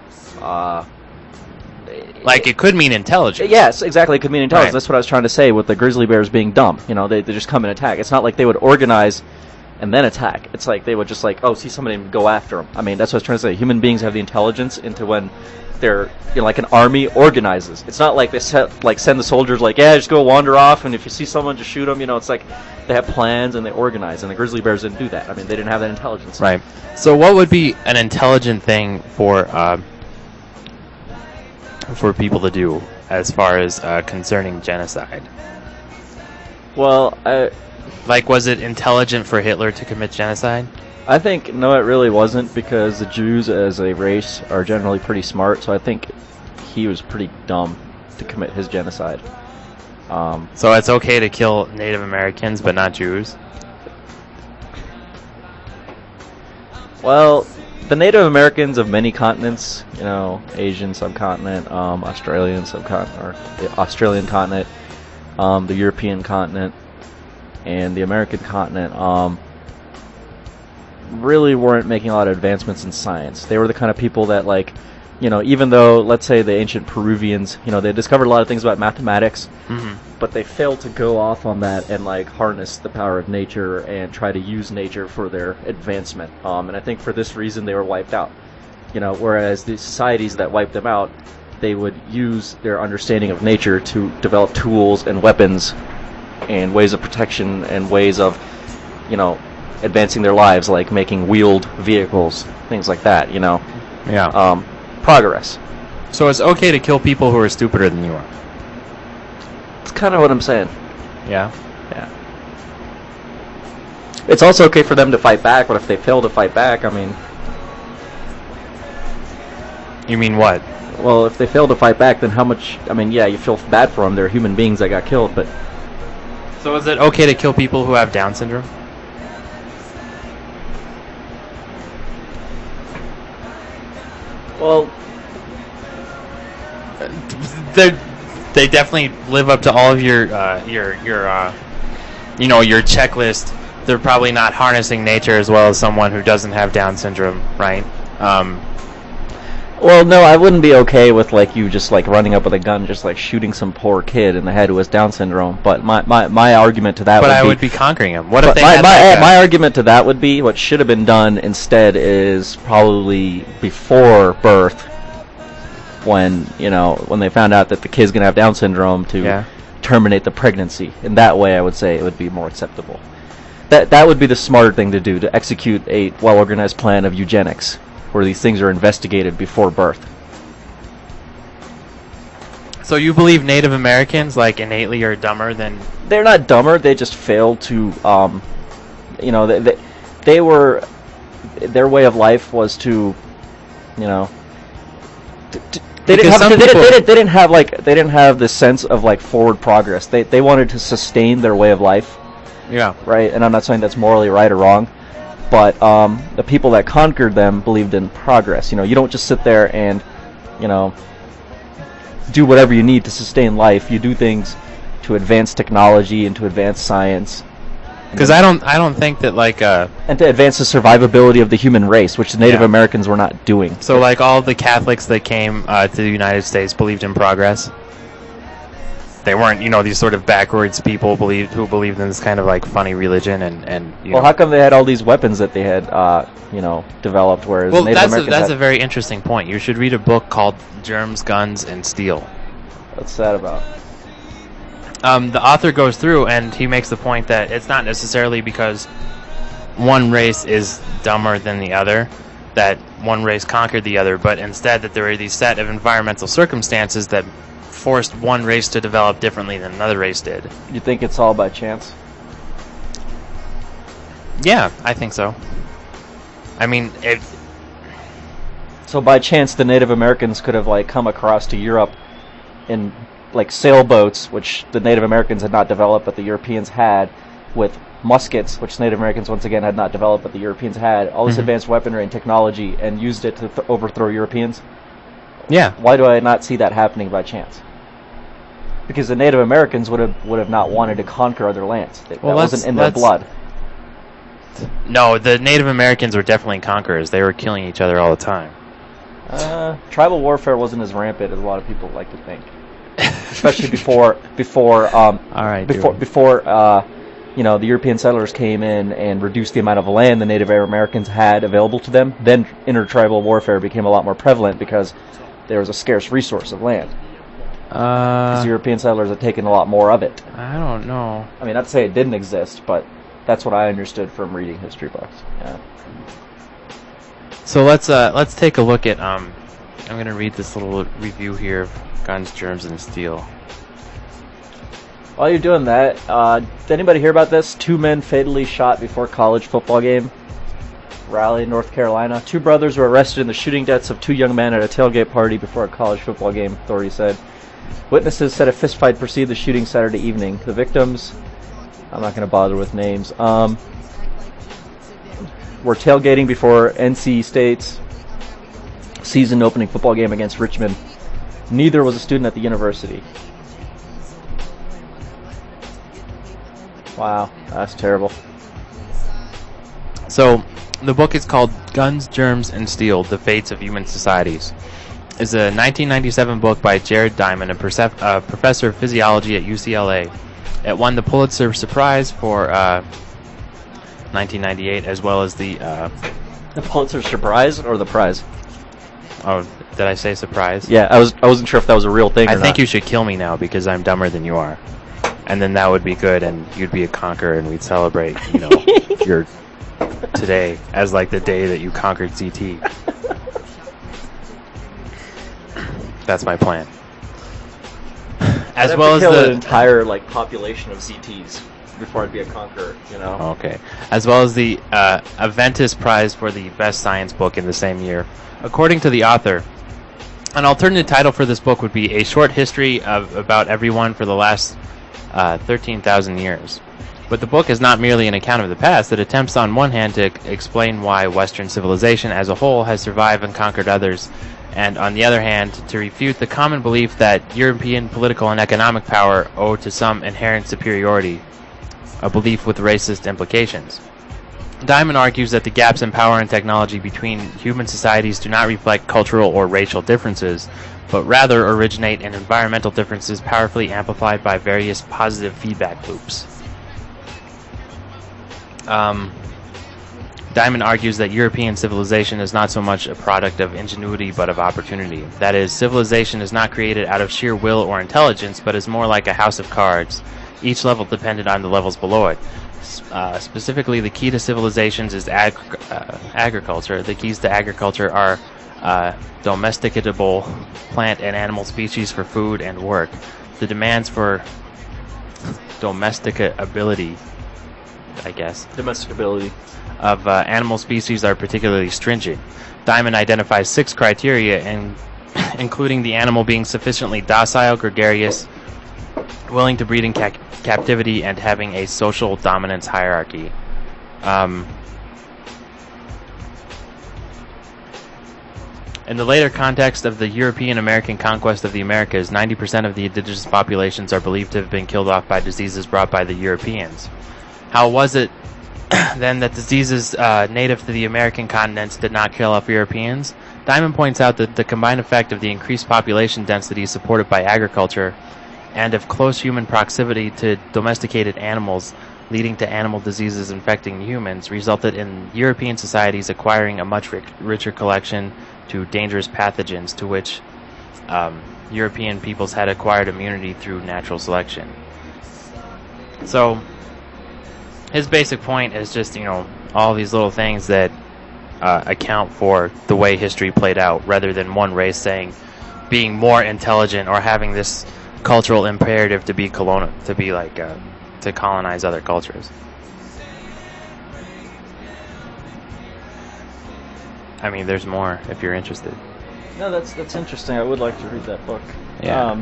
like, it could mean intelligence. Yes, exactly. It could mean intelligence. Right. That's what I was trying to say with the grizzly bears being dumb. You know, they just come and attack. It's not like they would organize and then attack. It's like they would just, like, see somebody and go after them. I mean, that's what I was trying to say. Human beings have the intelligence into when they're, you know, like an army organizes. It's not like they send the soldiers, like, yeah, just go wander off, and if you see someone, just shoot them. You know, it's like they have plans and they organize, and the grizzly bears didn't do that. I mean, they didn't have that intelligence. Right. So what would be an intelligent thing for people to do as far as concerning genocide? Well, like, was it intelligent for Hitler to commit genocide? I think, no, it really wasn't, because the Jews as a race are generally pretty smart, so I think he was pretty dumb to commit his genocide. So it's okay to kill Native Americans, but not Jews? Well, the Native Americans of many continents, you know, Asian subcontinent, Australian subcontinent, or the Australian continent, the European continent, and the American continent, really weren't making a lot of advancements in science. They were the kind of people that, like, you know, even though, let's say, the ancient Peruvians, you know, they discovered a lot of things about mathematics, but they failed to go off on that and, like, harness the power of nature and try to use nature for their advancement. And I think for this reason they were wiped out. You know, whereas the societies that wiped them out, they would use their understanding of nature to develop tools and weapons and ways of protection and ways of, you know, advancing their lives, like making wheeled vehicles, things like that, you know. Yeah. Progress. So it's okay to kill people who are stupider than you are? That's kind of what I'm saying. Yeah? Yeah. It's also okay for them to fight back, but if they fail to fight back, I mean... You mean what? Well, if they fail to fight back, then how much... I mean, yeah, you feel bad for them. They're human beings that got killed, but... So is it okay to kill people who have Down syndrome? Well... They definitely live up to all of your you know, your checklist. They're probably not harnessing nature as well as someone who doesn't have Down syndrome, right? Well, no, I wouldn't be okay with, like, you just, like, running up with a gun, just, like, shooting some poor kid in the head who has Down syndrome. But my argument to that would be... But I would be conquering him. What if they my argument to that would be, what should have been done instead is probably before birth, when, you know, when they found out that the kid's going to have Down syndrome, to terminate the pregnancy. In that way, I would say it would be more acceptable. That would be the smarter thing to do, to execute a well-organized plan of eugenics, where these things are investigated before birth. So you believe Native Americans, like, innately are dumber than... They're not dumber, they just failed to, you know, they were... Their way of life was to, you know... They didn't have this sense of, like, forward progress. They wanted to sustain their way of life. Yeah. Right? And I'm not saying that's morally right or wrong, but the people that conquered them believed in progress. You know, you don't just sit there and, you know, do whatever you need to sustain life. You do things to advance technology and to advance science. Because I don't think that, like... and to advance the survivability of the human race, which the Native Americans were not doing. So, like, all the Catholics that came to the United States believed in progress? they weren't, these sort of backwards people who believed in this kind of like funny religion and well, how come they had all these weapons that they had developed, whereas Native Americans that's a very interesting point. You should read a book called Germs, Guns, and Steel. What's that about? The author goes through and he makes the point that it's not necessarily because one race is dumber than the other that one race conquered the other, but instead that there are these set of environmental circumstances that forced one race to develop differently than another race did. You think it's all by chance? Yeah, I think so. I mean, So by chance, the Native Americans could have like come across to Europe in like sailboats, which the Native Americans had not developed, but the Europeans had, with muskets, which Native Americans once again had not developed, but the Europeans had, all this advanced weaponry and technology, and used it to overthrow Europeans. Yeah. Why do I not see that happening by chance? Because the Native Americans would have not wanted to conquer other lands. That wasn't in their blood. No, the Native Americans were definitely conquerors. They were killing each other all the time. Tribal warfare wasn't as rampant as a lot of people like to think, especially before the European settlers came in and reduced the amount of land the Native Americans had available to them. Then intertribal warfare became a lot more prevalent because there was a scarce resource of land. Because the European settlers had taken a lot more of it. I don't know. I mean, not to say it didn't exist, but that's what I understood from reading history books. Yeah. So let's take a look at I'm going to read this little review here of Guns, Germs, and Steel. While you're doing that, did anybody hear about this? 2 men fatally shot before college football game. Raleigh, North Carolina. 2 brothers were arrested in the shooting deaths of 2 young men at a tailgate party before a college football game, authorities said. Witnesses said a fistfight preceded the shooting Saturday evening. The victims, I'm not going to bother with names, were tailgating before NC State's season opening football game against Richmond. Neither was a student at the university. Wow, that's terrible. So, the book is called Guns, Germs, and Steel, The Fates of Human Societies. It's a 1997 book by Jared Diamond, a professor of physiology at UCLA. It won the Pulitzer Prize for 1998, as well as the Pulitzer Prize or the prize? Oh, did I say surprise? Yeah, I wasn't sure if that was a real thing. I think you should kill me now because I'm dumber than you are, and then that would be good, and you'd be a conqueror, and we'd celebrate, your today as like the day that you conquered ZT. That's my plan. As well as the entire population of ZTs before I'd be a conqueror, Okay. As well as the Aventis Prize for the best science book in the same year. According to the author, an alternative title for this book would be A Short History of About Everyone for the Last 13,000 Years. But the book is not merely an account of the past. It attempts on one hand to explain why Western civilization as a whole has survived and conquered others, and on the other hand, to refute the common belief that European political and economic power owe to some inherent superiority, a belief with racist implications. Diamond argues that the gaps in power and technology between human societies do not reflect cultural or racial differences, but rather originate in environmental differences powerfully amplified by various positive feedback loops. Diamond argues that European civilization is not so much a product of ingenuity but of opportunity. That is, civilization is not created out of sheer will or intelligence, but is more like a house of cards, each level dependent on the levels below it. Specifically, the key to civilizations is agriculture. The keys to agriculture are domesticatable plant and animal species for food and work. The demands for domesticability, I guess. Domesticability. Of animal species are particularly stringent. Diamond identifies 6 criteria, including the animal being sufficiently docile, gregarious, willing to breed in captivity, and having a social dominance hierarchy. In the later context of the European-American conquest of the Americas, 90% of the indigenous populations are believed to have been killed off by diseases brought by the Europeans. How was it then that diseases native to the American continents did not kill off Europeans? Diamond points out that the combined effect of the increased population density supported by agriculture and of close human proximity to domesticated animals, leading to animal diseases infecting humans, resulted in European societies acquiring a much richer collection to dangerous pathogens to which European peoples had acquired immunity through natural selection. So, his basic point is just, all these little things that account for the way history played out, rather than one race being more intelligent or having this cultural imperative to be to colonize other cultures. I mean, there's more if you're interested. No, that's interesting. I would like to read that book. Yeah.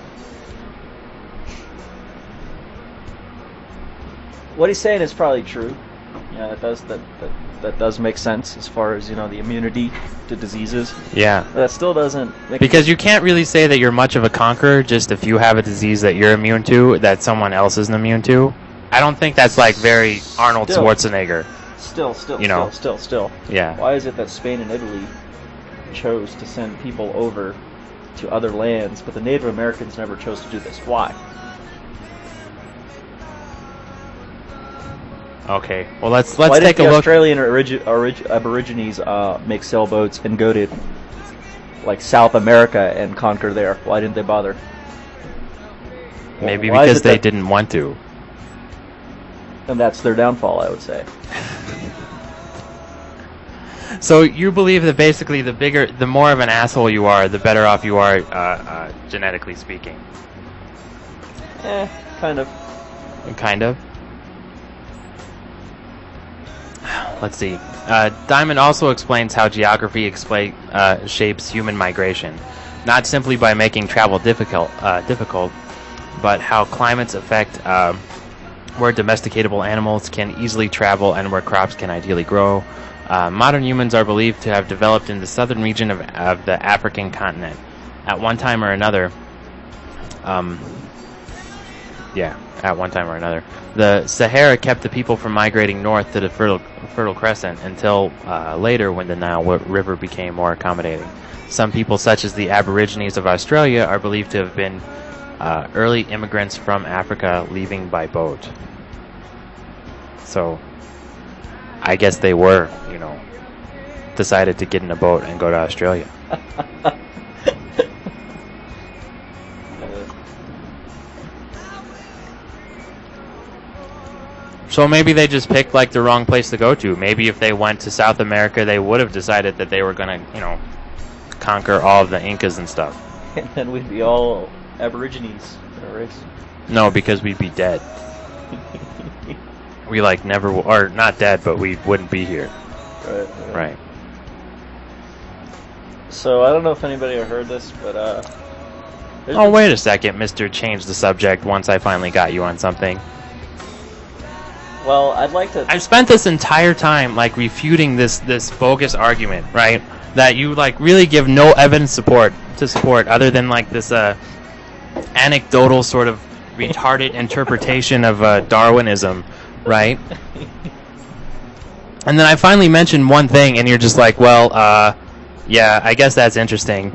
What he's saying is probably true. Yeah, that does make sense as far as the immunity to diseases. Yeah. But that still doesn't make because you can't really say that you're much of a conqueror just if you have a disease that you're immune to that someone else isn't immune to. I don't think that's like very Arnold Schwarzenegger. Still. Yeah. Why is it that Spain and Italy chose to send people over to other lands, but the Native Americans never chose to do this? Why? Okay, well let's Why take a did the look. Australian Aborigines make sailboats and go to like South America and conquer there? Why didn't they bother? Maybe because they didn't want to. And that's their downfall, I would say. So you believe that basically the more of an asshole you are, the better off you are, genetically speaking. Kind of. Kind of. Let's see. Diamond also explains how geography shapes human migration, not simply by making travel difficult, but how climates affect where domesticatable animals can easily travel and where crops can ideally grow. Modern humans are believed to have developed in the southern region of the African continent at one time or another. At one time or another. The Sahara kept the people from migrating north to the Fertile Crescent until later when the Nile River became more accommodating. Some people, such as the Aborigines of Australia, are believed to have been early immigrants from Africa leaving by boat. So, I guess they were, decided to get in a boat and go to Australia. So maybe they just picked the wrong place to go to. Maybe if they went to South America, they would have decided that they were going to, conquer all of the Incas and stuff. And then we'd be all Aborigines in a race. No, because we'd be dead. We never, or not dead, but we wouldn't be here. Right. So I don't know if anybody ever heard this, but wait a second, Mr. Change the subject once I finally got you on something. Well, I'd like to... I've spent this entire time, refuting this bogus argument, right? That you, really give no evidence to support other than, this, anecdotal sort of retarded interpretation of, Darwinism, right? And then I finally mentioned one thing, and you're just yeah, I guess that's interesting.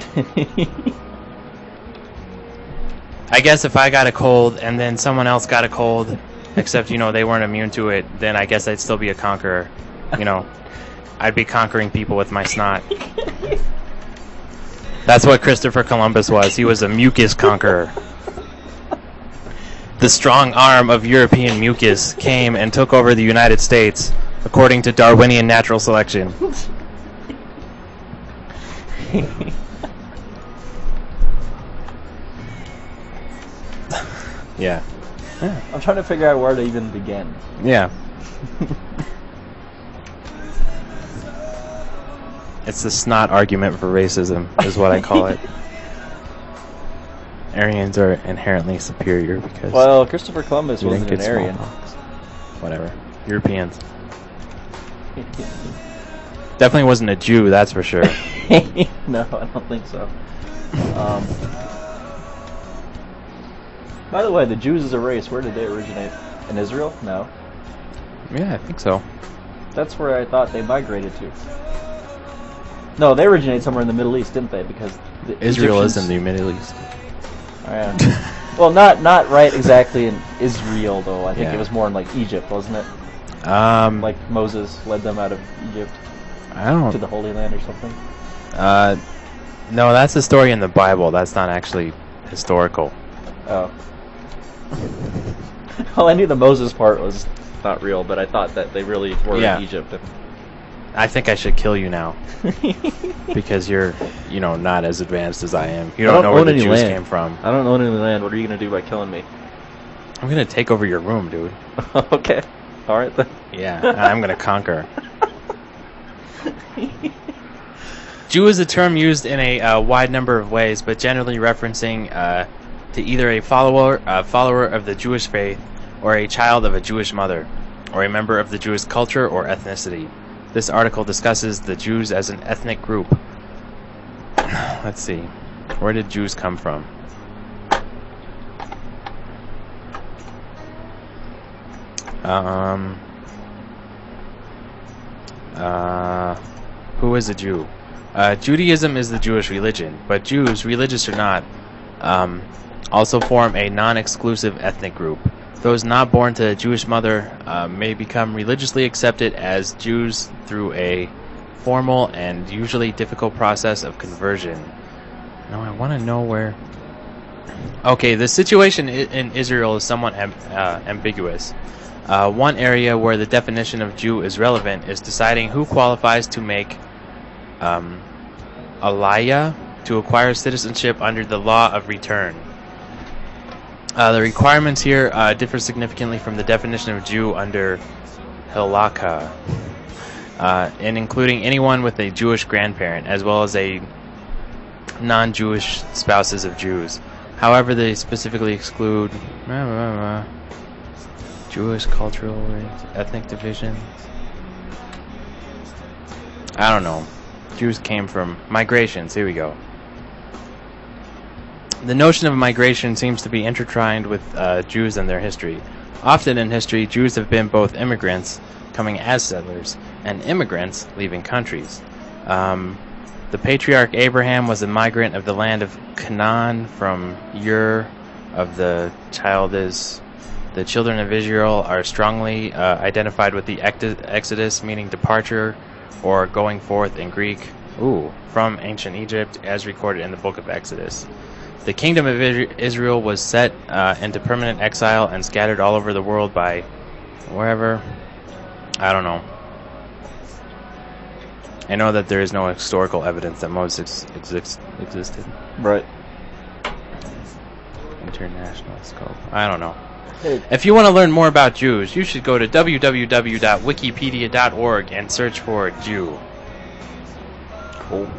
I guess if I got a cold, and then someone else got a cold... Except, they weren't immune to it, then I guess I'd still be a conqueror. I'd be conquering people with my snot. That's what Christopher Columbus was. He was a mucus conqueror. The strong arm of European mucus came and took over the United States, according to Darwinian natural selection. Yeah. I'm trying to figure out where to even begin. Yeah. It's the snot argument for racism, is what I call it. Aryans are inherently superior because... Well, Christopher Columbus wasn't an Aryan. Whatever. Europeans. Definitely wasn't a Jew, that's for sure. No, I don't think so. By the way, the Jews as a race, where did they originate? In Israel? No. Yeah, I think so. That's where I thought they migrated to. No, they originated somewhere in the Middle East, didn't they? Because Israel is in the Middle East. Oh, yeah. Well, not right exactly in Israel though. I think Yeah. it was more in like Egypt, wasn't it? Like Moses led them out of Egypt I don't. to the Holy Land or something. No, that's a story in the Bible. That's not actually historical. Oh. Well, I knew the Moses part was not real, but I thought that they really were Yeah. in Egypt. I think I should kill you now because you're, not as advanced as I am. You don't know where the Jews came from. I don't own any land. What are you gonna do by killing me? I'm gonna take over your room, dude. Okay. All right then. Yeah, I'm gonna conquer. Jew is a term used in a wide number of ways, but generally referencing to either a follower of the Jewish faith, or a child of a Jewish mother, or a member of the Jewish culture or ethnicity. This article discusses the Jews as an ethnic group. Let's see. Where did Jews come from? Who is a Jew? Judaism is the Jewish religion, but Jews, religious or not, also form a non-exclusive ethnic group. Those not born to a Jewish mother may become religiously accepted as Jews through a formal and usually difficult process of conversion. Now I want to know where... Okay, the situation in Israel is somewhat ambiguous. One area where the definition of Jew is relevant is deciding who qualifies to make aliyah to acquire citizenship under the law of return. The requirements here differ significantly from the definition of Jew under halakha, in including anyone with a Jewish grandparent, as well as a non-Jewish spouses of Jews. However, they specifically exclude Jewish cultural ethnic divisions. I don't know. Jews came from migrations. Here we go. The notion of migration seems to be intertwined with Jews and their history. Often in history, Jews have been both immigrants, coming as settlers, and immigrants, leaving countries. The patriarch Abraham was a migrant of the land of Canaan from Ur of the Chaldees. The children of Israel are strongly identified with the Exodus, meaning departure or going forth in Greek, from ancient Egypt, as recorded in the book of Exodus. The kingdom of Israel was set into permanent exile and scattered all over the world by wherever. I don't know. I know that there is no historical evidence that Moses existed. Right. International scope. I don't know. If you want to learn more about Jews, you should go to www.wikipedia.org and search for Jew. Cool.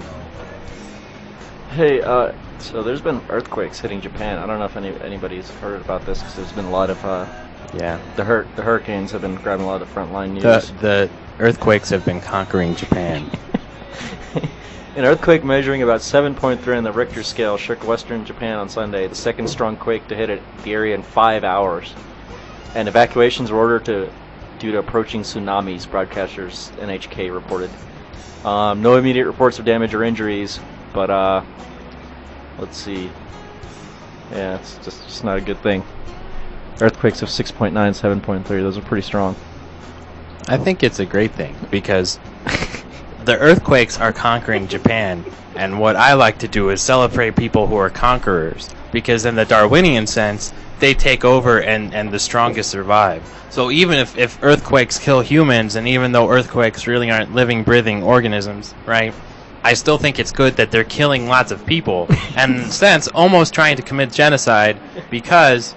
Hey, so there's been earthquakes hitting Japan. I don't know if anybody's heard about this because there's been a lot of the hurricanes have been grabbing a lot of frontline news. The earthquakes have been conquering Japan. An earthquake measuring about 7.3 on the Richter scale shook western Japan on Sunday, the second strong quake to hit the area in 5 hours. And evacuations were ordered due to approaching tsunamis, broadcasters NHK reported. No immediate reports of damage or injuries, but let's see. Yeah, it's just not a good thing. Earthquakes of 6.9, 7.3, those are pretty strong. I think it's a great thing because the earthquakes are conquering Japan, and what I like to do is celebrate people who are conquerors, because in the Darwinian sense, they take over and the strongest survive. So even if earthquakes kill humans, and even though earthquakes really aren't living, breathing organisms, right, I still think it's good that they're killing lots of people, and in a sense, almost trying to commit genocide, because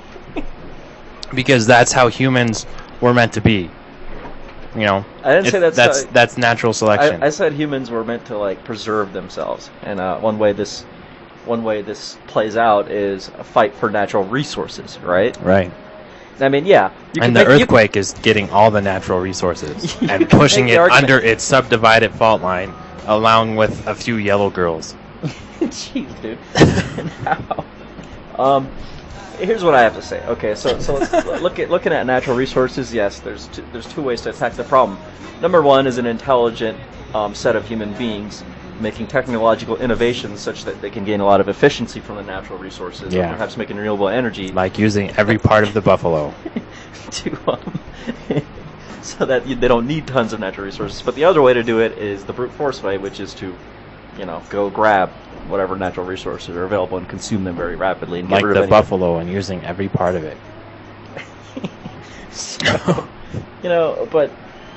that's how humans were meant to be. You know, I didn't say that's natural selection. I said humans were meant to preserve themselves, and one way this plays out is a fight for natural resources, right? Right. I mean, yeah. And the earthquake is getting all the natural resources and pushing it under its subdivided fault line, along with a few yellow girls. Jeez, dude. How? Here's what I have to say. Okay, so let's looking at natural resources. Yes, there's two ways to attack the problem. Number one is an intelligent set of human beings making technological innovations such that they can gain a lot of efficiency from the natural resources, Yeah. or perhaps making renewable energy Like using every part of the buffalo. to so that they don't need tons of natural resources. But the other way to do it is the brute force way, which is to, go grab whatever natural resources are available and consume them very rapidly and get Like rid the of buffalo and using every part of it. So, but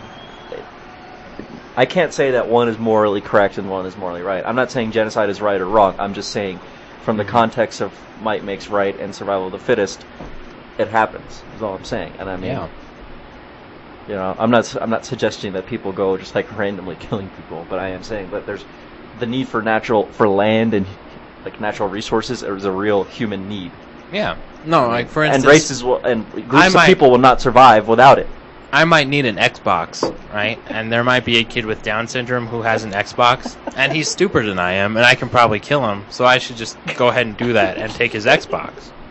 I can't say that one is morally correct and one is morally right. I'm not saying genocide is right or wrong. I'm just saying, from the context of might makes right and survival of the fittest, it happens. Is all I'm saying. And I mean, I'm not suggesting that people go just like randomly killing people, but I am saying that there's the need for land and like natural resources is a real human need. Yeah. No, like for instance, and races and groups of people will not survive without it. I might need an Xbox, right? And there might be a kid with Down syndrome who has an Xbox, and he's stupider than I am, and I can probably kill him, so I should just go ahead and do that and take his Xbox.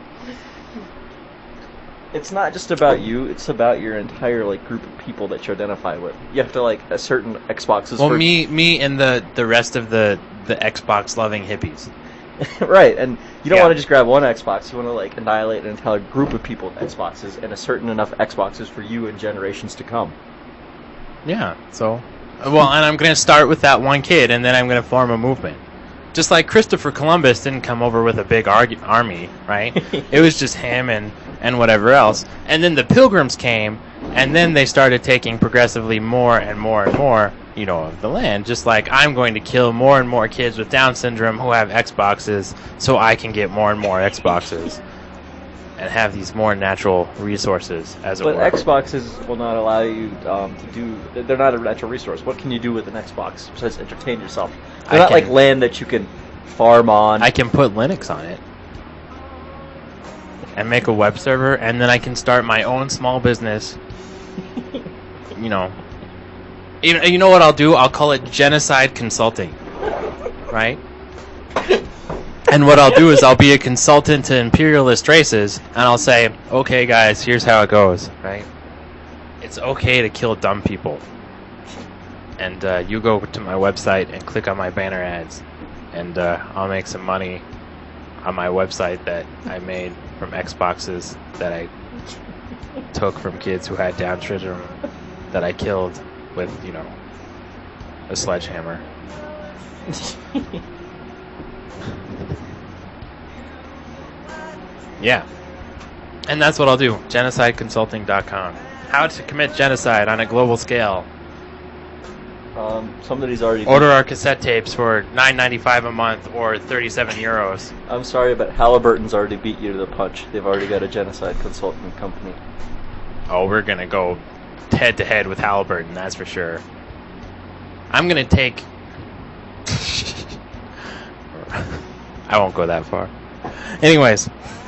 It's not just about you, it's about your entire group of people that you identify with. You have to a certain Xboxes Well, for me and the rest of the Xbox loving hippies. Right, and you don't want to just grab one Xbox. You want to annihilate an entire group of people with Xboxes, and a certain enough Xboxes for you and generations to come. Yeah. So, and I'm going to start with that one kid, and then I'm going to form a movement. Just like Christopher Columbus didn't come over with a big army, right? It was just him and whatever else. And then the Pilgrims came, and then they started taking progressively more and more and more, of the land. Just like I'm going to kill more and more kids with Down syndrome who have Xboxes so I can get more and more Xboxes and have these more natural resources, as it were. But Xboxes will not allow you to do... They're not a natural resource. What can you do with an Xbox besides entertain yourself? They're not like land that you can farm on. I can put Linux on it and make a web server, and then I can start my own small business. You know what I'll do? I'll call it Genocide Consulting, right? And what I'll do is I'll be a consultant to imperialist races, and I'll say, okay, guys, here's how it goes, right? It's okay to kill dumb people. And you go to my website and click on my banner ads, and I'll make some money on my website that I made from Xboxes that I took from kids who had Down syndrome that I killed with, a sledgehammer. Yeah. And that's what I'll do. GenocideConsulting.com. How to commit genocide on a global scale. Somebody's already... Order our cassette tapes for $9.95 a month or 37 euros. I'm sorry, but Halliburton's already beat you to the punch. They've already got a genocide consulting company. Oh, we're going to go head-to-head with Halliburton, that's for sure. I'm going to take... I won't go that far. Anyways.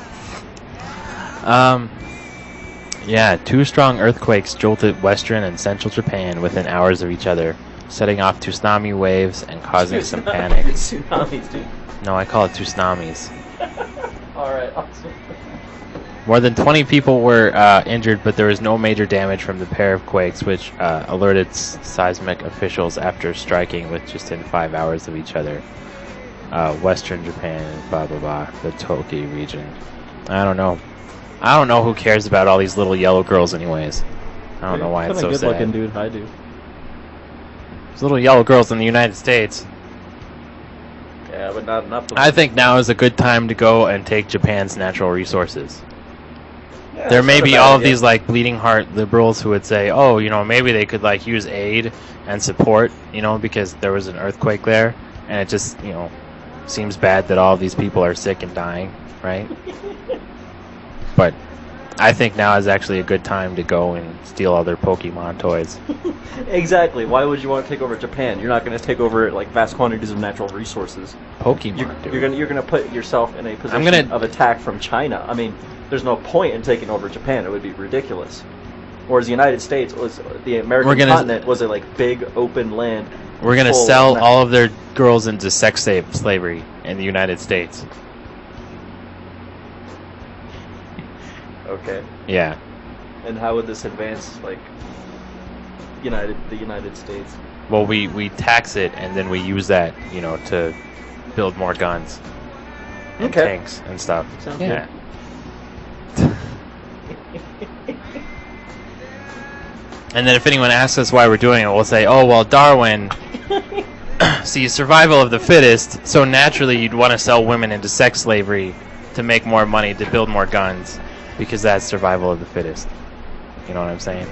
Yeah, 2 strong earthquakes jolted western and central Japan within hours of each other, setting off tsunami waves and causing some panic. Tsunamis, dude. No, I call it tsunamis. Alright, awesome. More than 20 people were injured, but there was no major damage from the pair of quakes, which alerted seismic officials after striking within 5 hours of each other. Western Japan, blah blah blah, the Toki region. I don't know who cares about all these little yellow girls anyways. I don't know why it's so good sad. looking, dude. I do. There's little yellow girls in the United States. Yeah, but not enough. I think now is a good time to go and take Japan's natural resources. Yeah, there may be all of these bleeding heart liberals who would say, oh, maybe they could use aid and support, because there was an earthquake there, and it just, seems bad that all of these people are sick and dying, right? But I think now is actually a good time to go and steal all their Pokemon toys. Exactly. Why would you want to take over Japan? You're not going to take over vast quantities of natural resources. Pokemon. You're gonna put yourself in a position of attack from China. I mean, there's no point in taking over Japan. It would be ridiculous. Whereas the United States the American continent was a big open land. We're gonna sell all of their girls into sex slavery in the United States. Okay. Yeah. And how would this advance the United States? Well, we tax it and then we use that, to build more guns and tanks and stuff. Sounds yeah. And then if anyone asks us why we're doing it, we'll say, oh, well, Darwin sees survival of the fittest, so naturally you'd want to sell women into sex slavery to make more money, to build more guns, because that's survival of the fittest. You know what I'm saying?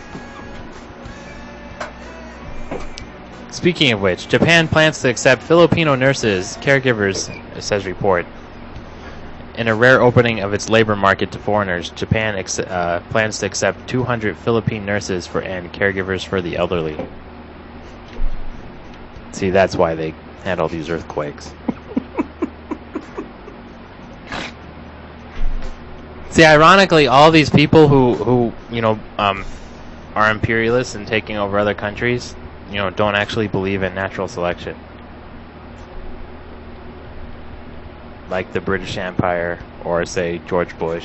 Speaking of which, Japan plans to accept Filipino nurses, caregivers, it says report. In a rare opening of its labor market to foreigners, Japan plans to accept 200 Philippine nurses and caregivers for the elderly. See, that's why they handle these earthquakes. See, ironically, all these people who are imperialists and taking over other countries, don't actually believe in natural selection. Like the British Empire, or say George Bush.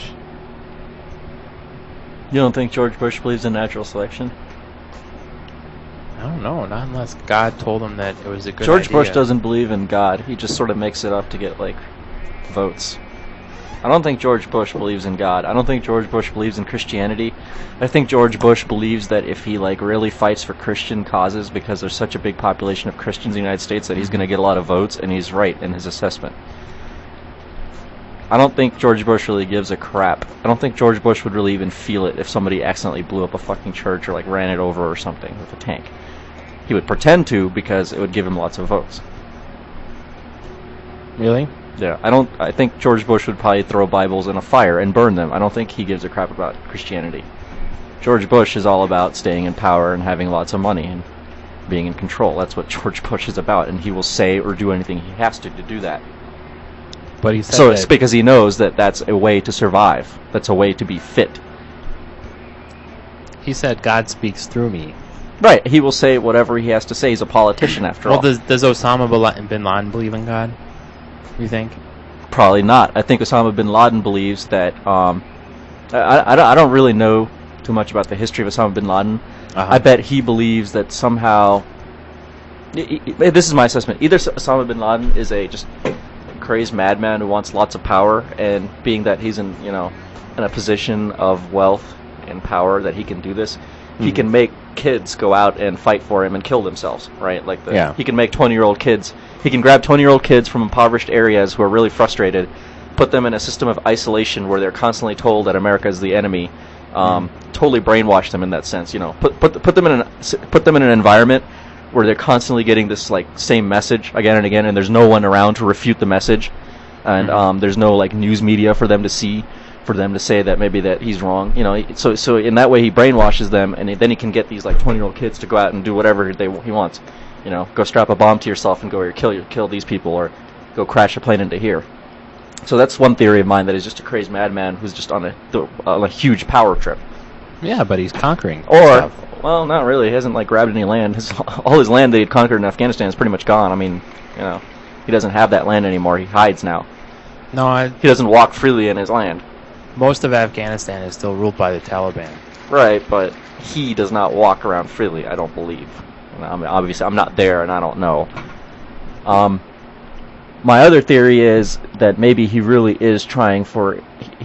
You don't think George Bush believes in natural selection? I don't know, not unless God told him that it was a good George idea. Bush doesn't believe in God. He just sort of makes it up to get, votes. I don't think George Bush believes in God. I don't think George Bush believes in Christianity. I think George Bush believes that if he really fights for Christian causes, because there's such a big population of Christians in the United States, that he's going to get a lot of votes, and he's right in his assessment. I don't think George Bush really gives a crap. I don't think George Bush would really even feel it if somebody accidentally blew up a fucking church or ran it over or something with a tank. He would pretend to, because it would give him lots of votes. Really? Yeah, I think George Bush would probably throw Bibles in a fire and burn them. I don't think he gives a crap about Christianity. George Bush is all about staying in power and having lots of money and being in control. That's what George Bush is about, and he will say or do anything he has to do that. But he said so it's because he knows that that's a way to survive. That's a way to be fit. He said God speaks through me. Right, he will say whatever he has to say. He's a politician after all. Well, does Osama bin Laden believe in God? You think? Probably not. I think Osama bin Laden believes that. I don't really know too much about the history of Osama bin Laden. I bet he believes that somehow. This is my assessment. Either Osama bin Laden is a just crazed madman who wants lots of power, and being that he's in a position of wealth and power that he can do this, he can make kids go out and fight for him and kill themselves, right? He can make 20-year-old kids. He can grab 20-year-old kids from impoverished areas who are really frustrated, put them in a system of isolation where they're constantly told that America is the enemy. Totally brainwash them in that sense. Put them in an environment where they're constantly getting this same message again and again, and there's no one around to refute the message, and there's no news media for them to see, for them to say that maybe that he's wrong. So in that way he brainwashes them, and then he can get these 20-year-old kids to go out and do whatever he wants. Go strap a bomb to yourself and go here, kill these people, or go crash a plane into here. So that's one theory of mine, that is just a crazy madman who's just on a huge power trip. Yeah, but he's conquering. Or, well, not really. He hasn't grabbed any land. All his land that he'd conquered in Afghanistan is pretty much gone. I mean, he doesn't have that land anymore. He hides now. No, he doesn't walk freely in his land. Most of Afghanistan is still ruled by the Taliban. Right, but he does not walk around freely, I don't believe. I mean, obviously, I'm not there and I don't know. My other theory is that maybe he really is trying to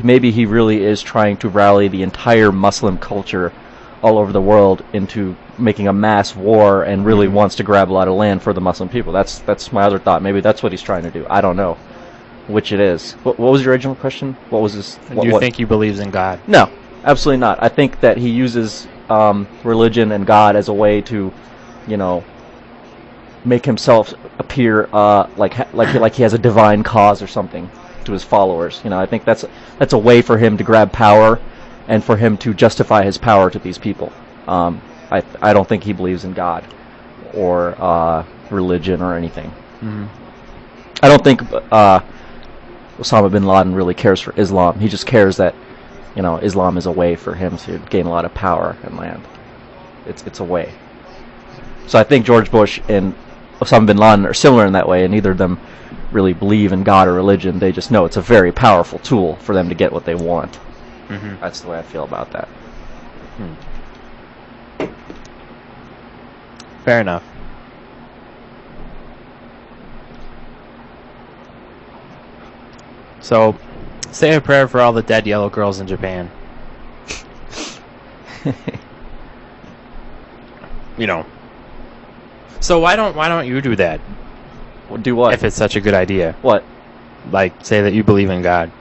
rally the entire Muslim culture all over the world into making a mass war, and really wants to grab a lot of land for the Muslim people. That's my other thought. Maybe that's what he's trying to do. I don't know which it is. What was your original question? What was this? Do you think he believes in God? No, absolutely not. I think that he uses religion and God as a way to, make himself appear like he has a divine cause or something to his followers. I think that's a way for him to grab power, and for him to justify his power to these people. I don't think he believes in God or religion or anything. Mm-hmm. I don't think Osama bin Laden really cares for Islam. He just cares that Islam is a way for him to gain a lot of power and land. It's a way. So I think George Bush and Osama bin Laden are similar in that way, and neither of them really believe in God or religion. They just know it's a very powerful tool for them to get what they want. Mm-hmm. That's the way I feel about that. Fair enough. So, say a prayer for all the dead yellow girls in Japan. You know. So why don't you do that? Do what? If it's such a good idea. What? Like, say that you believe in God.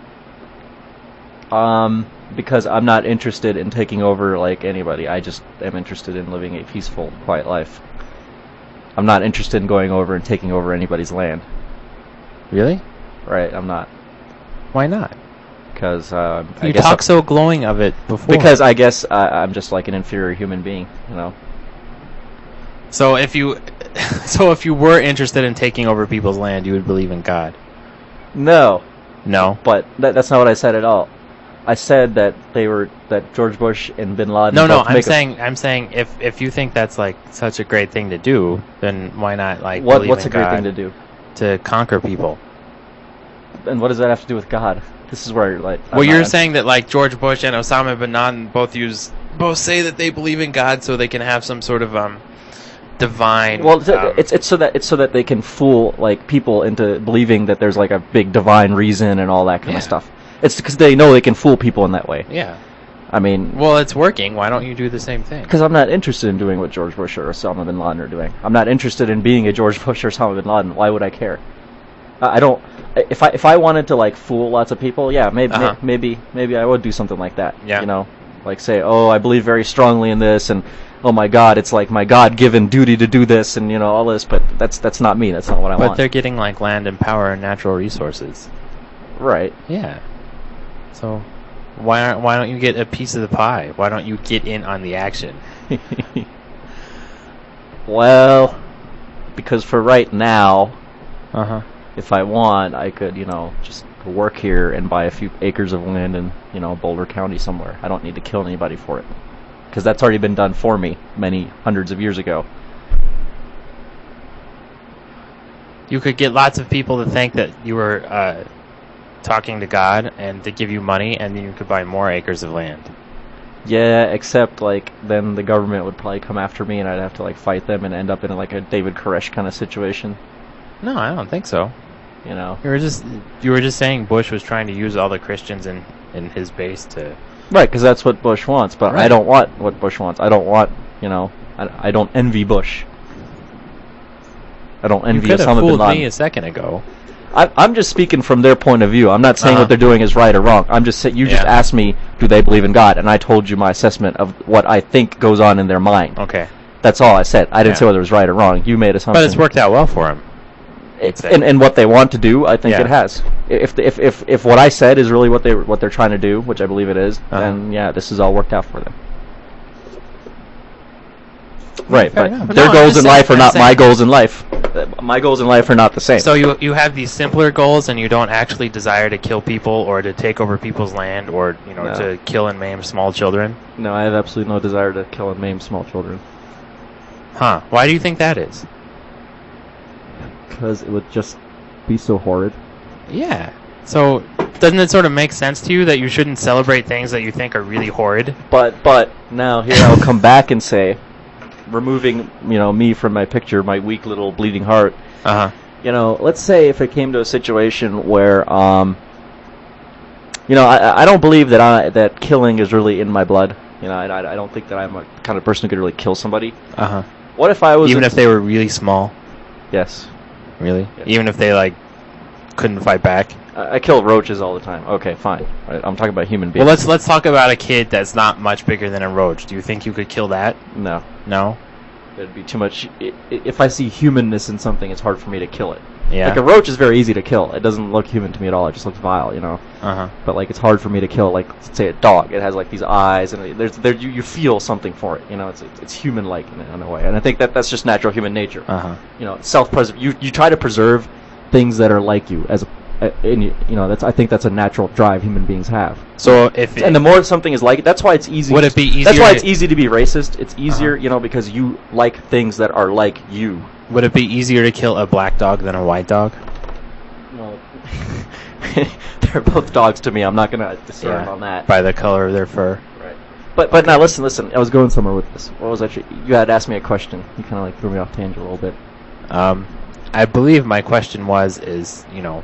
Because I'm not interested in taking over, like, anybody. I just am interested in living a peaceful, quiet life. I'm not interested in going over and taking over anybody's land. Really? Right, I'm not. Why not? Because, you talk so glowing of it before. Because I guess I'm just like an inferior human being, you know? So if you were interested in taking over people's land, you would believe in God? No. No? But that's not what I said at all. I said that George Bush and Bin Laden. No. I'm saying if you think that's like such a great thing to do, then why not like what's a great thing to do? To conquer people. And what does that have to do with God? This is where like. Well, you're saying that like George Bush and Osama bin Laden both say that they believe in God, so they can have some sort of divine. Well, it's so that they can fool like people into believing that there's like a big divine reason and all that kind of stuff. It's because they know they can fool people in that way. Yeah. I mean... Well, it's working. Why don't you do the same thing? Because I'm not interested in doing what George Bush or Osama bin Laden are doing. I'm not interested in being a George Bush or Osama bin Laden. Why would I care? I don't... If I wanted to, like, fool lots of people, yeah, maybe I would do something like that. Yeah. You know? Like, say, oh, I believe very strongly in this, and, oh my God, it's like my God-given duty to do this, and, you know, all this, but that's not me. That's not what I want. But they're getting, like, land and power and natural resources. Right. Yeah. So, why don't you get a piece of the pie? Why don't you get in on the action? Well, because for right now, if I want, I could, you know, just work here and buy a few acres of land in, you know, Boulder County somewhere. I don't need to kill anybody for it. Because that's already been done for me many hundreds of years ago. You could get lots of people to think that you were talking to God and to give you money, and then you could buy more acres of land. Yeah, except, like, then the government would probably come after me and I'd have to, like, fight them and end up in, like, a David Koresh kind of situation. No, I don't think so. You know? You were just saying Bush was trying to use all the Christians in his base to... Right, because that's what Bush wants, but right. I don't want what Bush wants. I don't want, you know, I don't envy Bush. I don't envy Osama bin Laden. You could have fooled me a second ago. I'm just speaking from their point of view. I'm not saying what they're doing is right or wrong. I'm just saying, you just asked me, do they believe in God? And I told you my assessment of what I think goes on in their mind. Okay. That's all I said. I didn't say whether it was right or wrong. You made assumptions. But it's worked out well for him. And what they want to do, I think it has. If what I said is really what they're trying to do, which I believe it is, then yeah, this has all worked out for them. Right, but their goals in life are not my goals in life. My goals in life are not the same. So you have these simpler goals, and you don't actually desire to kill people or to take over people's land or to kill and maim small children? No, I have absolutely no desire to kill and maim small children. Huh. Why do you think that is? Because it would just be so horrid. Yeah. So doesn't it sort of make sense to you that you shouldn't celebrate things that you think are really horrid? But now here I'll come back and say, removing me from my picture, my weak little bleeding heart. Let's say if it came to a situation where I don't believe that killing is really in my blood. I don't think that I'm a kind of person who could really kill somebody. What if I was if they were really small? Yes. Really? Yes. Even if they couldn't fight back? I kill roaches all the time. Okay, fine. I'm talking about human beings. Well, let's talk about a kid that's not much bigger than a roach. Do you think you could kill that? No. No? It'd be too much. If I see humanness in something, it's hard for me to kill it. Yeah. Like a roach is very easy to kill. It doesn't look human to me at all. It just looks vile, But it's hard for me to kill. Like, say a dog. It has these eyes, and you feel something for it. It's human-like in a way. And I think that's just natural human nature. Self-preserve. You try to preserve things that are like you I think that's a natural drive human beings have. So and the more something is like it, that's why it's easy. Would it be easier? That's why it's easy to be racist. It's easier, because you like things that are like you. Would it be easier to kill a black dog than a white dog? Well, they're both dogs to me. I'm not gonna discern on that by the color of their fur. Right. But now listen. I was going somewhere with this. What was actually? You had asked me a question. You kind of threw me off tangent a little bit. I believe my question is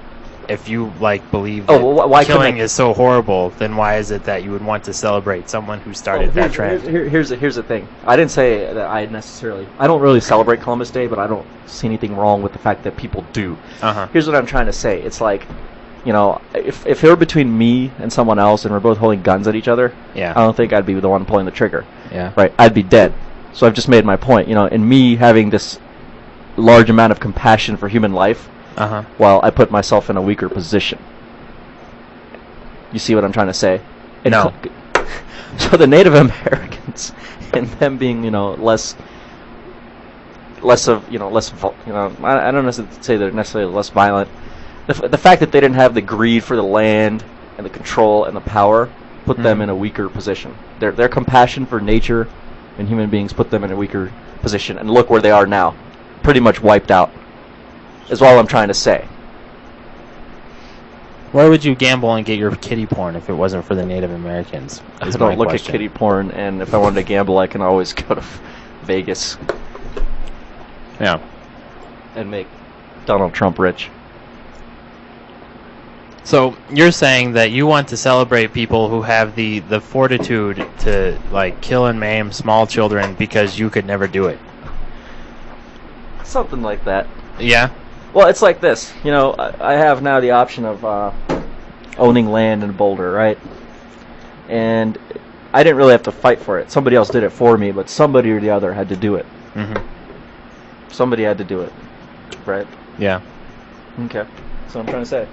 if you like believe Oh, that well, why couldn't killing I- is so horrible, then why is it that you would want to celebrate someone who started that trend? Here's the thing. I didn't say that I don't really celebrate Columbus Day, but I don't see anything wrong with the fact that people do. Uh-huh. Here's what I'm trying to say. It's like, you know, if it were between me and someone else and we're both holding guns at each other, Yeah. I don't think I'd be the one pulling the trigger. Yeah. Right? I'd be dead. So I've just made my point. You know, in me having this large amount of compassion for human life, Uh-huh. while I put myself in a weaker position. You see what I'm trying to say? No. So the Native Americans and them being, you know, less of, you know, I don't necessarily say they're necessarily less violent. The fact that they didn't have the greed for the land and the control and the power put them in a weaker position. Their compassion for nature and human beings put them in a weaker position. And look where they are now. Pretty much wiped out. Is all I'm trying to say. Where would you gamble and get your kiddie porn if it wasn't for the Native Americans? I don't look at kiddie porn, and if I wanted to gamble, I can always go to Vegas. Yeah. And make Donald Trump rich. So you're saying that you want to celebrate people who have the fortitude to like kill and maim small children because you could never do it. Something like that. Yeah. Well, it's like this. You know, I have now the option of owning land in Boulder, right? And I didn't really have to fight for it. Somebody else did it for me, but somebody or the other had to do it. Mm-hmm. Somebody had to do it, right? Yeah. Okay. That's what I'm trying to say.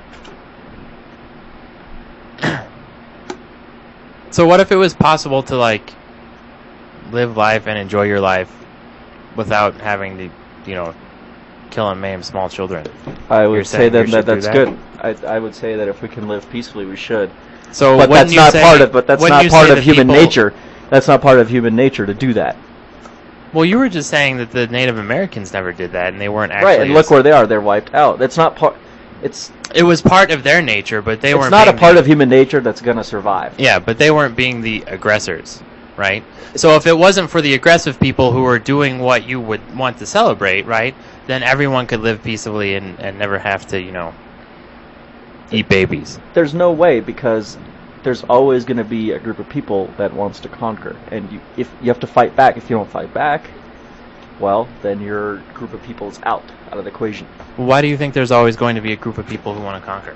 So what if it was possible to like live life and enjoy your life without having to, you know, kill and maim small children? I would say that should do that's that? good. I would say that if we can live peacefully, we should. So But wouldn't that's you not say- part of. But that's wouldn't not you part say of that human people- nature. That's not part of human nature to do that. Well, you were just saying that the Native Americans never did that, and they weren't actually. Right, and look where they are. They're wiped out. That's not part. It was part of their nature, but they It's weren't. not a being part the- of human nature that's gonna survive. Yeah, but they weren't being the aggressors, right? So if it wasn't for the aggressive people who were doing what you would want to celebrate, right, then everyone could live peacefully and never have to, you know, eat babies. There's no way, because there's always going to be a group of people that wants to conquer, and if you have to fight back. If you don't fight back, well, then your group of people is out of the equation. Why do you think there's always going to be a group of people who want to conquer?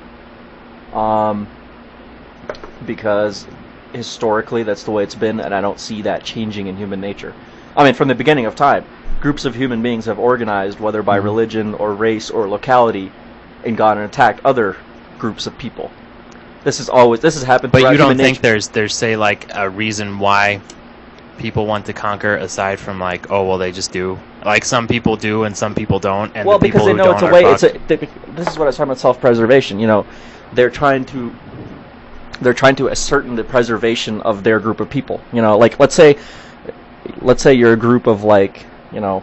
Because historically that's the way it's been, and I don't see that changing in human nature. I mean, from the beginning of time, groups of human beings have organized, whether by religion or race or locality, and gone and attacked other groups of people. This has happened. But throughout you don't human think nature. there's say like a reason why people want to conquer aside from like, oh well, they just do. Like some people do and some people don't, and Well, the people because they who know don't it's a are way. fucked. This is what I was talking about, self-preservation. You know, they're trying to ascertain the preservation of their group of people. You know, like let's say you're a group of like, you know,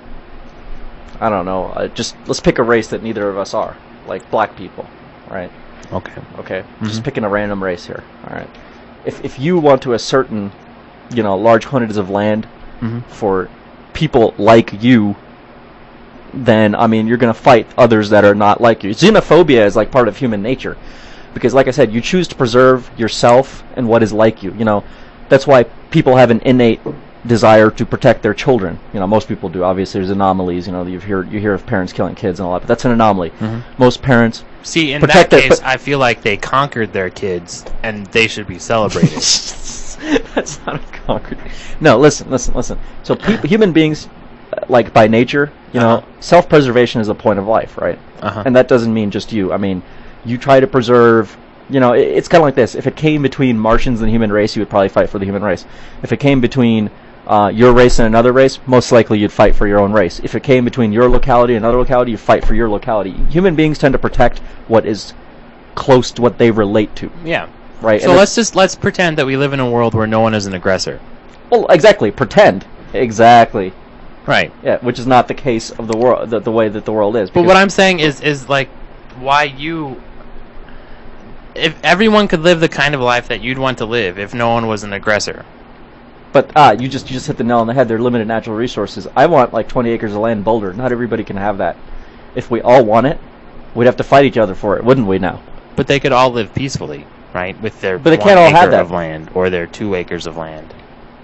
I don't know. Just let's pick a race that neither of us are, like black people, right? Okay. Okay. Just picking a random race here. All right. If you want to ascertain, you know, large quantities of land for people like you, then I mean you're going to fight others that are not like you. Xenophobia is like part of human nature, because like I said, you choose to preserve yourself and what is like you. You know, that's why people have an innate desire to protect their children. You know, most people do. Obviously, there's anomalies. You know, you hear of parents killing kids and all that, but that's an anomaly. Most parents See, in protect that their- case, I feel like they conquered their kids, and they should be celebrated. That's not a concrete. No, listen. So human beings, like by nature, you know, self-preservation is a point of life, right? And that doesn't mean just you. I mean, you try to preserve. You know, it's kind of like this. If it came between Martians and the human race, you would probably fight for the human race. If it came between your race and another race, most likely you'd fight for your own race. If it came between your locality and another locality, you fight for your locality. Human beings tend to protect what is close to what they relate to. Yeah. Right. So let's pretend that we live in a world where no one is an aggressor. Well, exactly. Pretend. Exactly. Right. Yeah, which is not the case of the world, the way that the world is. But what I'm saying is like, why you? If everyone could live the kind of life that you'd want to live, if no one was an aggressor. But you just hit the nail on the head. They're limited natural resources. I want like 20 acres of land in Boulder. Not everybody can have that. If we all want it, We'd have to fight each other for it, wouldn't we now? But they could all live peacefully, right? With their But they 1 can't all acre have that. of land or their 2 acres of land.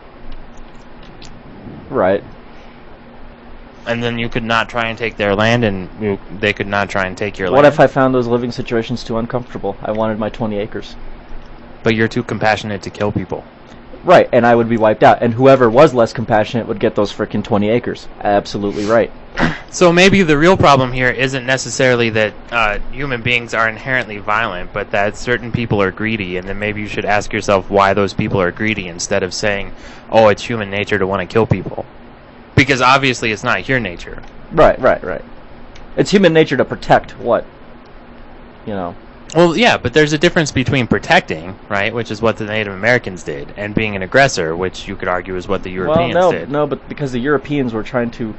Right. And then you could not try and take their land, and they could not try and take your What land. if I found those living situations too uncomfortable? I wanted my 20 acres. But you're too compassionate to kill people. Right, and I would be wiped out. And whoever was less compassionate would get those frickin' 20 acres. Absolutely right. So maybe the real problem here isn't necessarily that human beings are inherently violent, but that certain people are greedy, and then maybe you should ask yourself why those people are greedy instead of saying, oh, it's human nature to want to kill people. Because obviously it's not your nature. Right. It's human nature to protect what? You know. Well, yeah, but there's a difference between protecting, right, which is what the Native Americans did, and being an aggressor, which you could argue is what the Europeans did. No, but because the Europeans were trying to...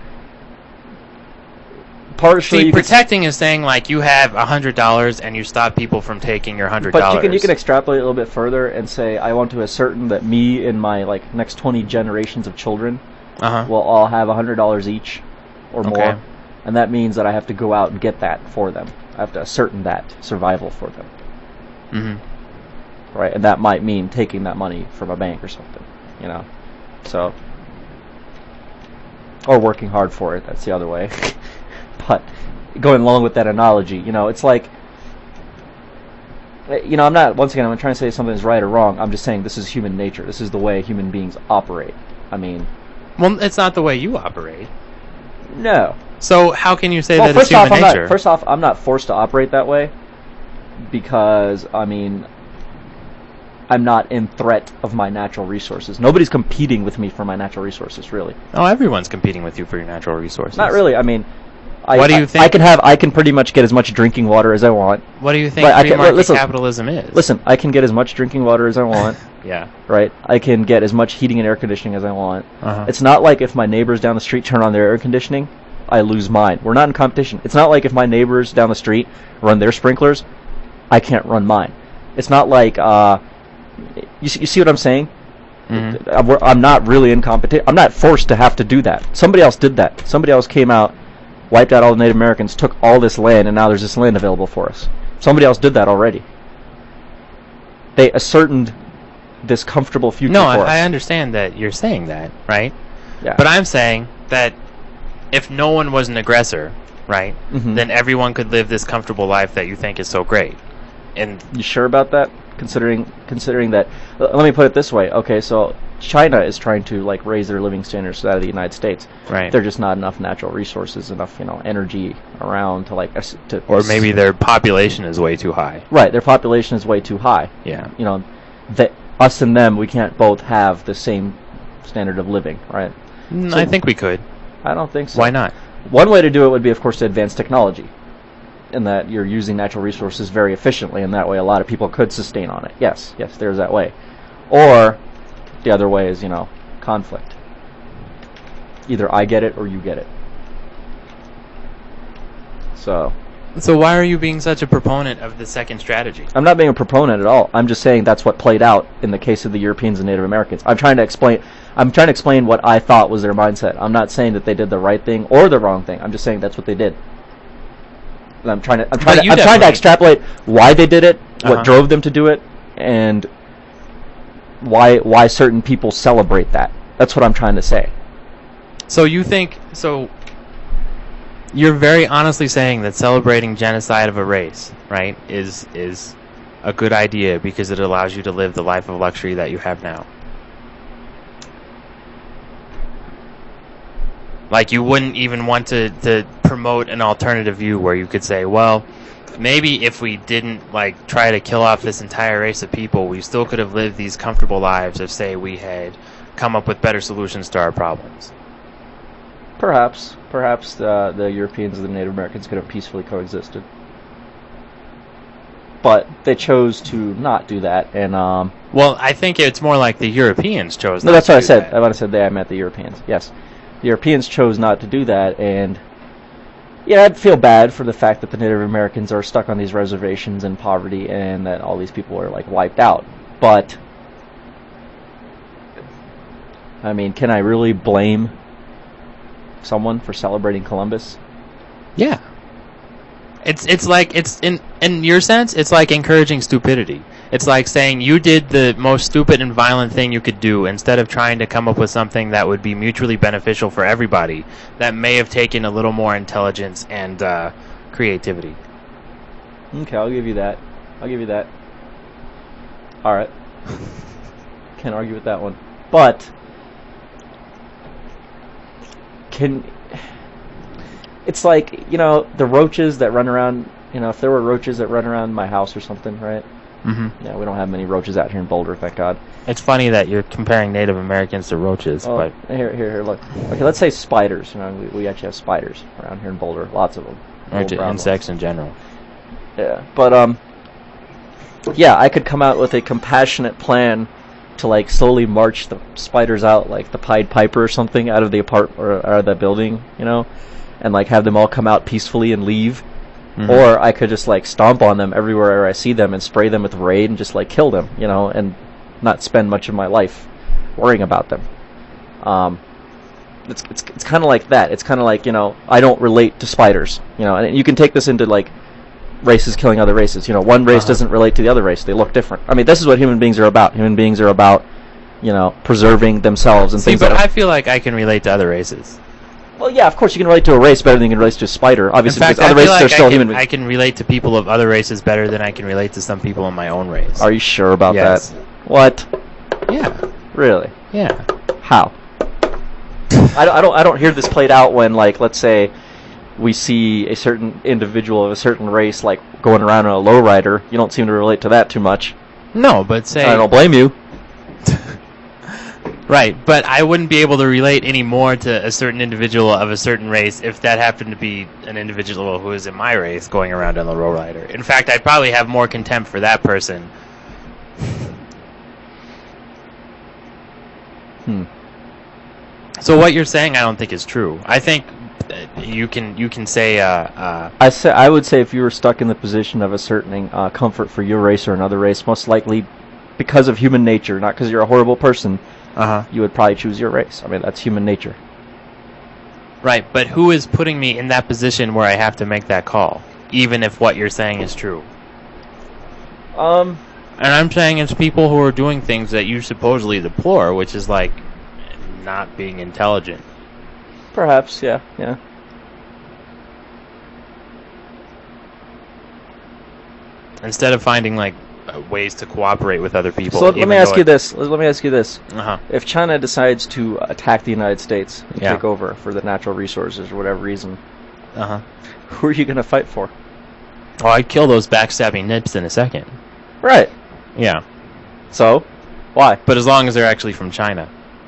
Partially, See, protecting is saying, like, you have $100 and you stop people from taking your $100. But you can extrapolate a little bit further and say, I want to ascertain that me and my next 20 generations of children will all have $100 each or more, and that means that I have to go out and get that for them. I have to ascertain that survival for them. Mm-hmm. Right, and that might mean taking that money from a bank or something, you know. So, or working hard for it. That's the other way. But going along with that analogy, you know, it's like, you know, I'm not trying to say something is right or wrong. I'm just saying this is human nature. This is the way human beings operate. I mean, well, it's not the way you operate. No. So how can you say that it's human nature? First off, I'm not forced to operate that way because, I mean, I'm not in threat of my natural resources. Nobody's competing with me for my natural resources, really. Oh, everyone's competing with you for your natural resources. Not really. I mean, what do you think? I can pretty much get as much drinking water as I want. What do you think free market capitalism is? Listen, I can get as much drinking water as I want. Yeah. Right? I can get as much heating and air conditioning as I want. It's not like if my neighbors down the street turn on their air conditioning, I lose mine. We're not in competition. It's not like if my neighbors down the street run their sprinklers, I can't run mine. It's not like, you see what I'm saying? Mm-hmm. I'm not really in competition. I'm not forced to have to do that. Somebody else did that. Somebody else came out, wiped out all the Native Americans, took all this land, and now there's this land available for us. Somebody else did that already. They ascertained this comfortable future for us. I understand that you're saying that, right? Yeah. But I'm saying that if no one was an aggressor, right, then everyone could live this comfortable life that you think is so great. And you sure about that? Considering that, let me put it this way. Okay, so China is trying to raise their living standards out of the United States. Right. There's just not enough natural resources, enough energy around to or maybe their population is way too high. Right, their population is way too high. Yeah. You know, that us and them, we can't both have the same standard of living, right? So, I think we could. I don't think so. Why not? One way to do it would be, of course, to advance technology, in that you're using natural resources very efficiently, and that way a lot of people could sustain on it. Yes, there's that way. Or the other way is, conflict. Either I get it or you get it. So why are you being such a proponent of the second strategy? I'm not being a proponent at all. I'm just saying that's what played out in the case of the Europeans and Native Americans. I'm trying to explain what I thought was their mindset. I'm not saying that they did the right thing or the wrong thing. I'm just saying that's what they did. And I'm trying to extrapolate why they did it, what drove them to do it, and why certain people celebrate that. That's what I'm trying to say. So you're very honestly saying that celebrating genocide of a race, right, is a good idea because it allows you to live the life of luxury that you have now. Like, you wouldn't even want to promote an alternative view where you could say, well, maybe if we didn't try to kill off this entire race of people, we still could have lived these comfortable lives if, say, we had come up with better solutions to our problems. Perhaps the Europeans and the Native Americans could have peacefully coexisted. But they chose to not do that, and well, I think it's more like the Europeans chose no, not that's to what do I said. that. When I said they, I meant the Europeans. Yes. The Europeans chose not to do that, and yeah, I'd feel bad for the fact that the Native Americans are stuck on these reservations in poverty and that all these people are wiped out. But I mean, can I really blame someone for celebrating Columbus? Yeah. It's like in your sense, it's like encouraging stupidity. It's like saying you did the most stupid and violent thing you could do instead of trying to come up with something that would be mutually beneficial for everybody. That may have taken a little more intelligence and creativity. Okay, I'll give you that. All right. Can't argue with that one. But it's like, the roaches that run around, if there were roaches that run around my house or something, right? Mm-hmm. Yeah, we don't have many roaches out here in Boulder, thank God. It's funny that you're comparing Native Americans to roaches. But here, look. Okay, let's say spiders. We actually have spiders around here in Boulder, lots of them. Or insects in general. Yeah, but yeah, I could come out with a compassionate plan to like slowly march the spiders out, like the Pied Piper or something, out of the or the building, and like have them all come out peacefully and leave. Mm-hmm. Or I could just like stomp on them everywhere I see them and spray them with Raid and just like kill them, and not spend much of my life worrying about them. It's kind of like that. It's kind of like, I don't relate to spiders, and you can take this into like races killing other races. One race doesn't relate to the other race. They look different. I mean, this is what human beings are about. Human beings are about, preserving themselves and things. But I feel like I can relate to other races. Well, yeah, of course you can relate to a race better than you can relate to a spider. Obviously, in fact, because other races are still human beings. I can relate to people of other races better than I can relate to some people in my own race. Are you sure about Yes. that? What? Yeah. Really? Yeah. How? I don't hear this played out when, like, let's say we see a certain individual of a certain race like going around on a lowrider. You don't seem to relate to that too much. No, but say I don't blame you. Right, but I wouldn't be able to relate any more to a certain individual of a certain race if that happened to be an individual who is in my race going around on the lowrider. In fact, I'd probably have more contempt for that person. So what you're saying, I don't think is true. I think you can say. I would say if you were stuck in the position of ascertaining comfort for your race or another race, most likely because of human nature, not because you're a horrible person. You would probably choose your race. I mean, that's human nature. Right, but who is putting me in that position where I have to make that call, even if what you're saying is true? And I'm saying it's people who are doing things that you supposedly deplore, which is like not being intelligent. Perhaps, yeah. Instead of finding like ways to cooperate with other people. So let me ask you this. Uh-huh. If China decides to attack the United States and Yeah. take over for the natural resources for whatever reason, Uh-huh. who are you going to fight for? Oh, I'd kill those backstabbing nips in a second. Right. Yeah. So, why? But as long as they're actually from China.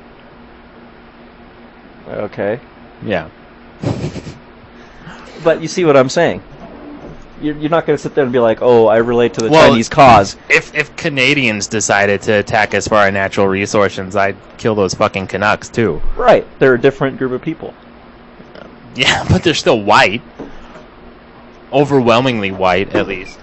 Okay. Yeah. But you see what I'm saying. You're not going to sit there and be like, oh, I relate to the Chinese cause. If Canadians decided to attack us for our natural resources, I'd kill those fucking Canucks too. Right. They're a different group of people. Yeah, but they're still white. Overwhelmingly white, at least.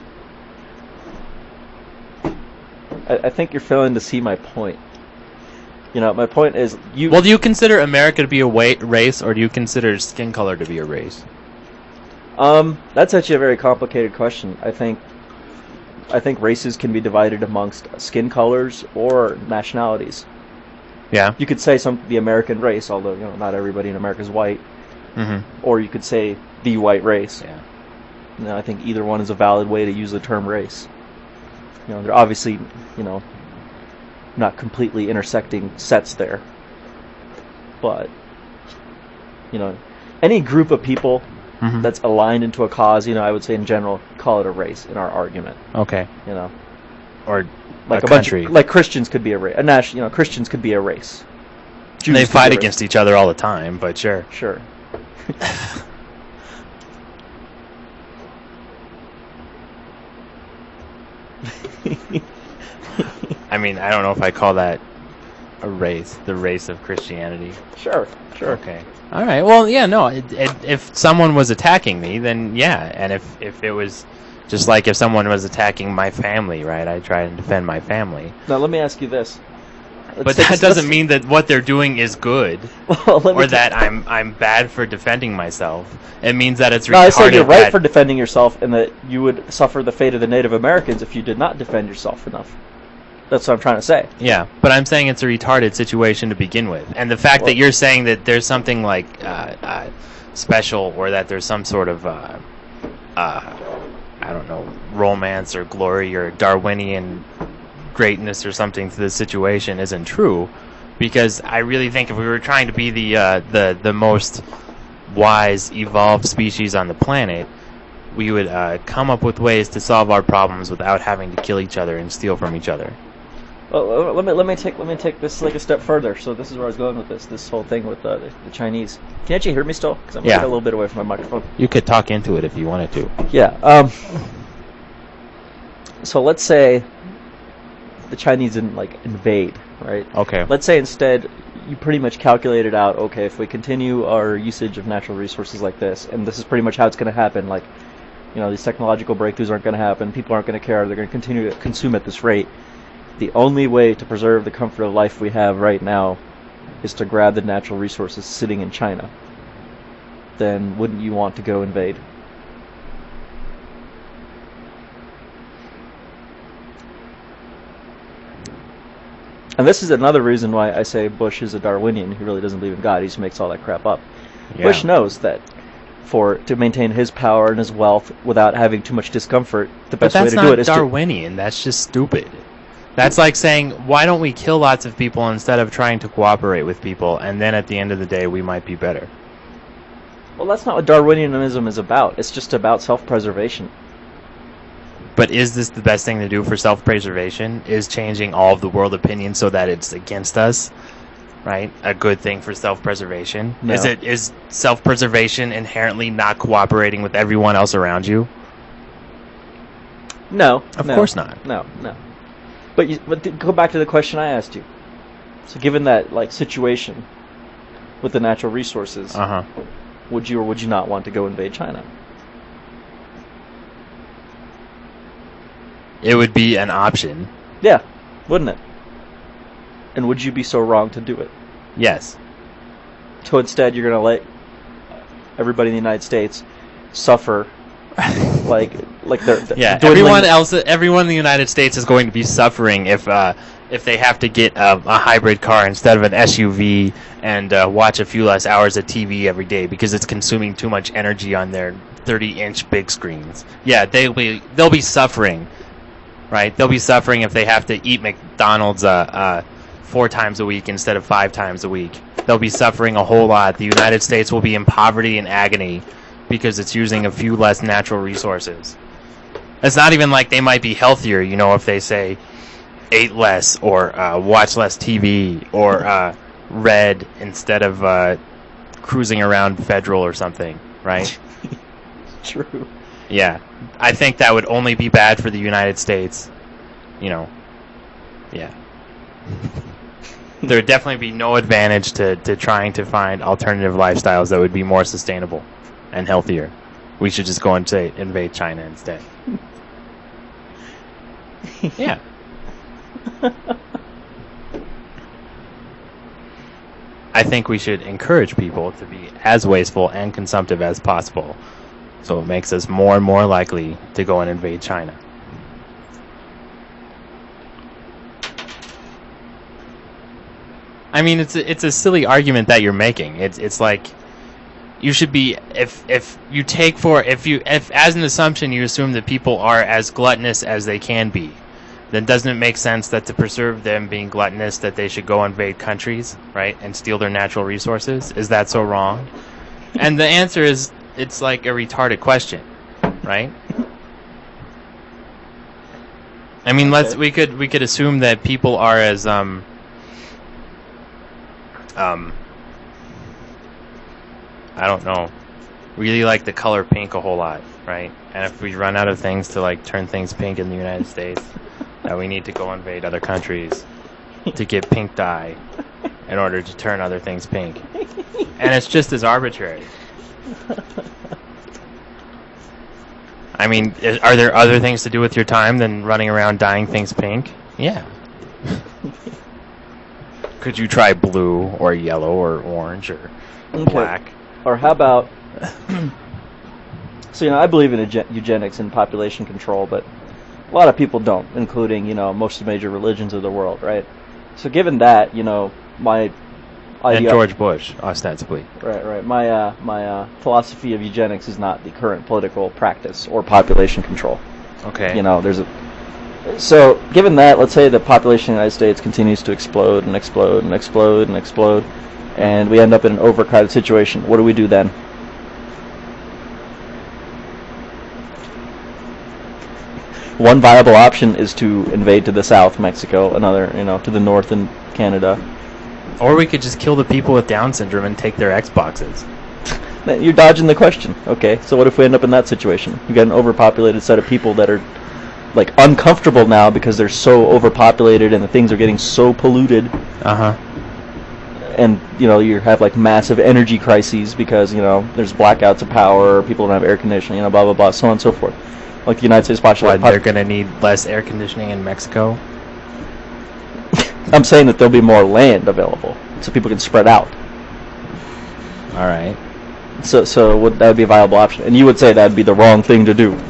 I think you're failing to see my point. My point is you. Well, do you consider America to be a race, or do you consider skin color to be a race? That's actually a very complicated question. I think races can be divided amongst skin colors or nationalities. Yeah. You could say the American race, although not everybody in America is white. Mm-hmm. Or you could say the white race. Yeah. I think either one is a valid way to use the term race. They're obviously not completely intersecting sets there, but any group of people. Mm-hmm. That's aligned into a cause, I would say in general, call it a race in our argument. Okay. Or like a country. Like Christians could be a race. Christians could be a race. Jews they fight against each other all the time, but sure. Sure. I mean, I don't know if I call that a race, the race of Christianity. Sure. Okay. All right. Well, yeah, no. If someone was attacking me, then yeah. And if it was just like if someone was attacking my family, right? I try to defend my family. Now, let me ask you this. But that doesn't mean that what they're doing is good, or that I'm bad for defending myself. It means that it's retarded. No, I said you're right for defending yourself, and that you would suffer the fate of the Native Americans if you did not defend yourself enough. That's what I'm trying to say. Yeah, but I'm saying it's a retarded situation to begin with. And the fact that you're saying that there's something like special, or that there's some sort of, I don't know, romance or glory or Darwinian greatness or something to this situation isn't true, because I really think if we were trying to be the most wise, evolved species on the planet, we would come up with ways to solve our problems without having to kill each other and steal from each other. Well, let me take this like a step further. So this is where I was going with this whole thing with the Chinese. Can you actually hear me still? Because I'm a little bit away from my microphone. You could talk into it if you wanted to. Yeah. So let's say the Chinese didn't invade, right? Okay. Let's say instead you pretty much calculated out, okay, if we continue our usage of natural resources like this, and this is pretty much how it's going to happen, these technological breakthroughs aren't going to happen, people aren't going to care, they're going to continue to consume at this rate. The only way to preserve the comfort of life we have right now is to grab the natural resources sitting in China. Then wouldn't you want to go invade? And this is another reason why I say Bush is a Darwinian. He really doesn't believe in God. He just makes all that crap up. Yeah. Bush knows that to maintain his power and his wealth without having too much discomfort, the best way to do it is Darwinian. That's just stupid. That's like saying, why don't we kill lots of people instead of trying to cooperate with people, and then at the end of the day we might be better. Well, that's not what Darwinianism is about. It's just about self-preservation. But is this the best thing to do for self-preservation? Is changing all of the world opinion so that it's against us, right? A good thing for self-preservation? No. Is self-preservation inherently not cooperating with everyone else around you? No. Of course not. No. But go back to the question I asked you. So given that situation with the natural resources, would you or would you not want to go invade China? It would be an option. Yeah, wouldn't it? And would you be so wrong to do it? Yes. So instead you're going to let everybody in the United States suffer like they're everyone in the United States is going to be suffering if they have to get a hybrid car instead of an SUV and watch a few less hours of TV every day because it's consuming too much energy on their 30-inch big screens. Yeah, they'll be suffering, right? They'll be suffering if they have to eat McDonald's 4 times a week instead of 5 times a week. They'll be suffering a whole lot. The United States will be in poverty and agony because it's using a few less natural resources. It's not even like they might be healthier, if they say ate less or watch less TV or read instead of cruising around Federal or something, right? True. Yeah. I think that would only be bad for the United States. Yeah. There would definitely be no advantage to trying to find alternative lifestyles that would be more sustainable and healthier. We should just go and invade China instead. Yeah. I think we should encourage people to be as wasteful and consumptive as possible, so it makes us more and more likely to go and invade China. I mean, it's a silly argument that you're making. It's like you should be if as an assumption you assume that people are as gluttonous as they can be, then doesn't it make sense that to preserve them being gluttonous that they should go invade countries, right, and steal their natural resources? Is that so wrong? And the answer is it's like a retarded question, right? I mean, we could assume that people are as I don't know, really like the color pink a whole lot, right? And if we run out of things to turn things pink in the United States, that we need to go invade other countries to get pink dye in order to turn other things pink. And it's just as arbitrary. I mean, are there other things to do with your time than running around dyeing things pink? Yeah. Could you try blue or yellow or orange or black? Or how about... So, I believe in eugenics and population control, but a lot of people don't, including, most of the major religions of the world, right? So given that, my... And George Bush, ostensibly. Right. My philosophy of eugenics is not the current political practice or population control. Okay. So, given that, let's say the population of the United States continues to explode and explode and explode and explode, and we end up in an overcrowded situation. What do we do then? One viable option is to invade to the south, Mexico, another, to the north in Canada. Or we could just kill the people with Down syndrome and take their Xboxes. You're dodging the question. Okay, so what if we end up in that situation? You got an overpopulated set of people that are uncomfortable now because they're so overpopulated and the things are getting so polluted. And you have massive energy crises because there's blackouts of power, people don't have air conditioning, blah blah blah, so on and so forth. Like the United States population. They're gonna need less air conditioning in Mexico. I'm saying that there'll be more land available, so people can spread out. All right. So that would be a viable option, and you would say that would be the wrong thing to do.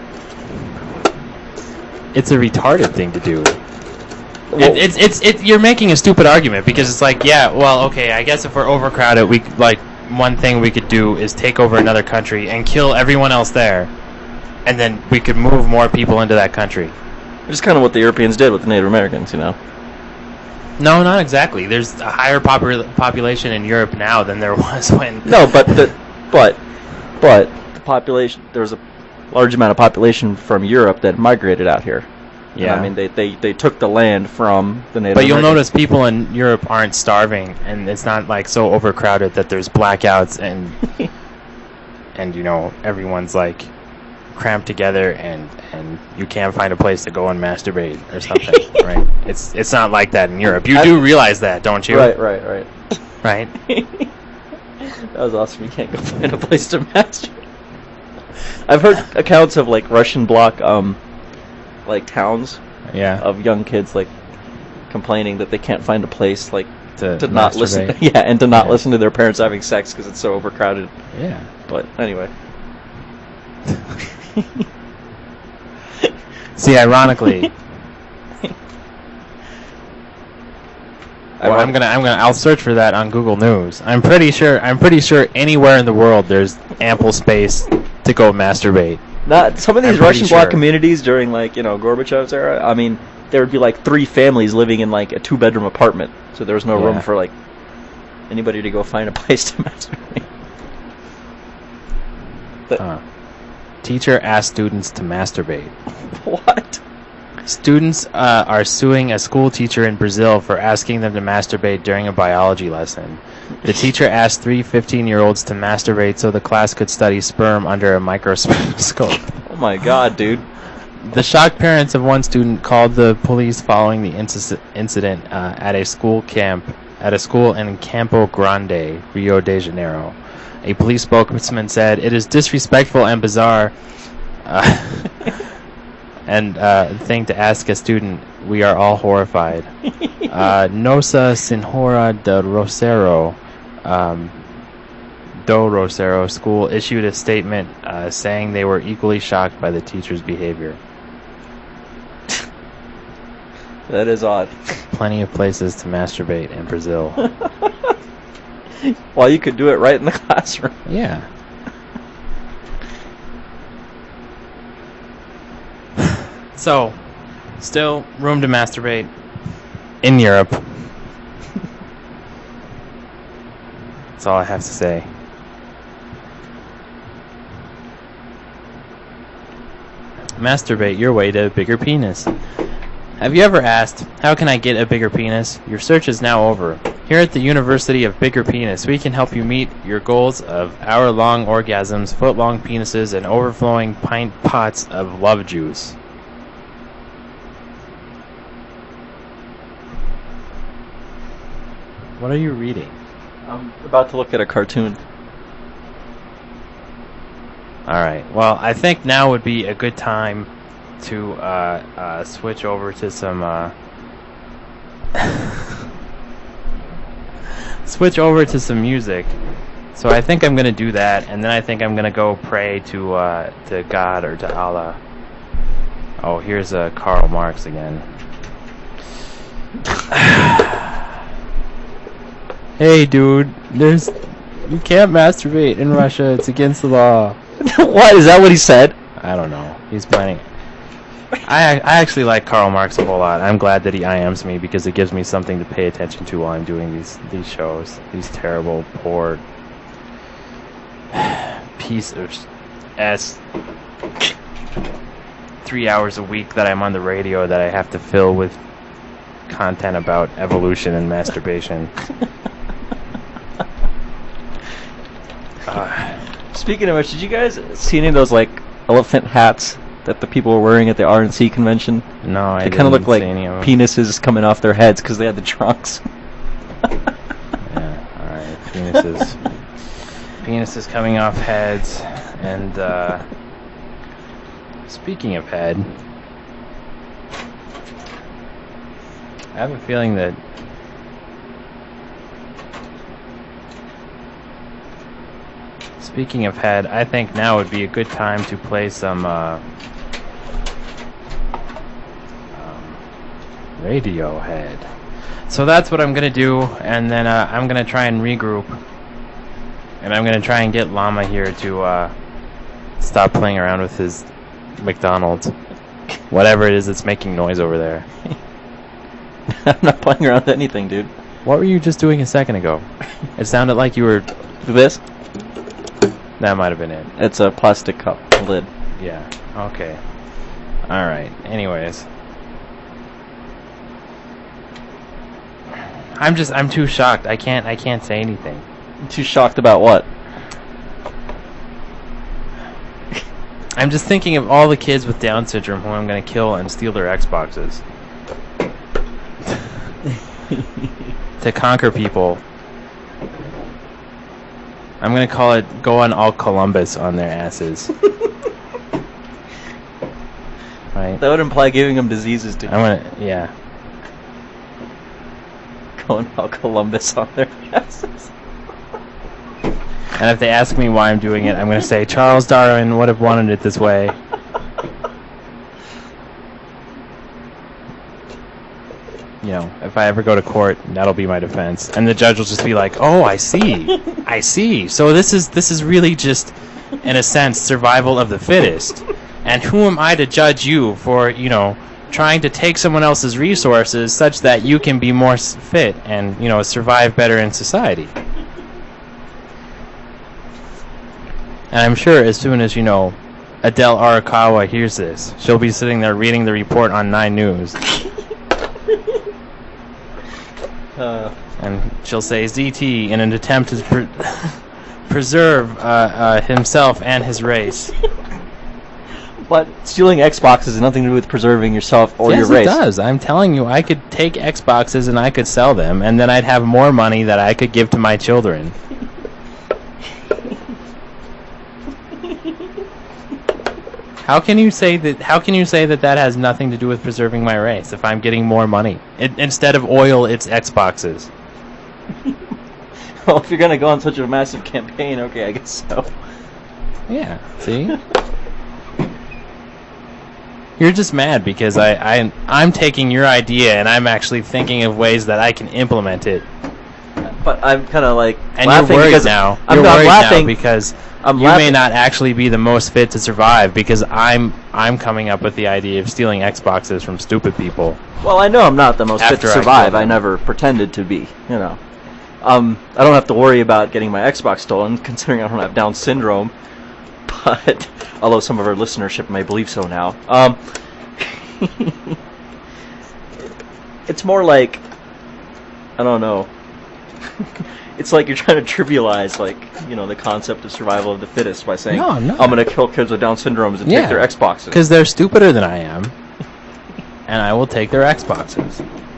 It's a retarded thing to do. Well, you're making a stupid argument because it's I guess if we're overcrowded, one thing we could do is take over another country and kill everyone else there, and then we could move more people into that country. Which is kind of what the Europeans did with the Native Americans, No, not exactly. There's a higher population in Europe now than there was when. No, but the population, there was a large amount of population from Europe that migrated out here. Yeah. And, they took the land from the Native Americans. But you'll notice people in Europe aren't starving, and it's not so overcrowded that there's blackouts and everyone's cramped together and you can't find a place to go and masturbate or something, right? It's not like that in Europe. You do realize that, don't you? Right. Right? That was awesome. You can't go find a place to masturbate. I've heard accounts of Russian bloc towns of young kids complaining that they can't find a place to not listen and to not listen to their parents having sex because it's so overcrowded. Yeah. But anyway. See, ironically, I'll search for that on Google News. I'm pretty sure anywhere in the world there's ample space to go masturbate. Some of these Russian bloc communities during Gorbachev's era, I mean, there would be 3 families living in a 2-bedroom apartment, so there was no room for anybody to go find a place to masturbate. Teacher asked students to masturbate. What? Students are suing a school teacher in Brazil for asking them to masturbate during a biology lesson. The teacher asked 3 15-year-olds to masturbate so the class could study sperm under a microscope. Oh my god, dude. The shocked parents of one student called the police following the incident at a school in Campo Grande, Rio de Janeiro. A police spokesman said, "It is disrespectful and bizarre and thing to ask a student. We are all horrified." Nossa Senhora do Rosário School issued a statement saying they were equally shocked by the teacher's behavior. That is odd. Plenty of places to masturbate in Brazil. Well, you could do it right in the classroom. Yeah. So, still room to masturbate in Europe. That's all I have to say. Masturbate your way to a bigger penis. Have you ever asked, how can I get a bigger penis? Your search is now over. Here at the University of Bigger Penis, we can help you meet your goals of hour-long orgasms, foot-long penises, and overflowing pint pots of love juice. What are you reading? I'm about to look at a cartoon. Alright, well, I think now would be a good time to switch over to some switch over to some music. So I think I'm gonna do that, and then I think I'm gonna go pray to God or to Allah. Oh, here's Karl Marx again. Hey, dude, you can't masturbate in Russia. It's against the law. What? Is that what he said? I don't know. He's planning. I actually like Karl Marx a whole lot. I'm glad that he IMs me because it gives me something to pay attention to while I'm doing these shows. These terrible, poor piece of ass 3 hours a week that I'm on the radio that I have to fill with content about evolution and masturbation. Speaking of which, did you guys see any of those like elephant hats that the people were wearing at the RNC convention? No, I didn't. They kind of look like see any of them. penises coming off their heads because they had the trunks. Yeah, alright. Penises coming off heads. And, speaking of head, I have a feeling that speaking of head, I think now would be a good time to play some Radiohead. So that's what I'm gonna do, and then I'm gonna try and regroup, and I'm gonna try and get Llama here to stop playing around with his McDonald's, whatever it is that's making noise over there. I'm not playing around with anything, dude. What were you just doing a second ago? It sounded like you were... This? That might have been it. It's a plastic cup lid. Yeah. Okay. Alright. Anyways. I'm too shocked. I can't say anything. Too shocked about what? I'm just thinking of all the kids with Down syndrome who I'm gonna kill and steal their Xboxes. To conquer people. I'm gonna call it go on all Columbus on their asses. Right? That would imply giving them diseases to yeah. Going all Columbus on their asses. And if they ask me why I'm doing it, I'm gonna say Charles Darwin would have wanted it this way. You know, if I ever go to court, that'll be my defense. And the judge will just be like, "Oh, I see. I see. So this is really just, in a sense, survival of the fittest. And who am I to judge you for, you know, trying to take someone else's resources such that you can be more fit and, you know, survive better in society?" And I'm sure as soon as, you know, Adele Arakawa hears this, she'll be sitting there reading the report on 9 News. And she'll say, ZT, in an attempt to preserve himself and his race. But stealing Xboxes has nothing to do with preserving yourself or your race. Yes, it does. I'm telling you, I could take Xboxes and I could sell them, and then I'd have more money that I could give to my children. How can you say that that has nothing to do with preserving my race if I'm getting more money? Instead of oil, it's Xboxes. Well, if you're gonna go on such a massive campaign, okay, I guess so. Yeah, see? You're just mad because I'm taking your idea and I'm actually thinking of ways that I can implement it. But I'm kind of like and laughing you're worried because now. I'm you're not worried laughing now because I'm you laughing. may not actually be the most fit to survive because I'm coming up with the idea of stealing Xboxes from stupid people. Well, I know I'm not the most fit After to I survive. kill I them. never pretended to be, you know. I don't have to worry about getting my Xbox stolen, considering I don't have Down syndrome. But although some of our listenership may believe so now, it's more like I don't know. It's like you're trying to trivialize, like, you know, the concept of survival of the fittest by saying, No, I'm not. I'm going to kill kids with Down syndromes and take their Xboxes. Because they're stupider than I am, and I will take their Xboxes.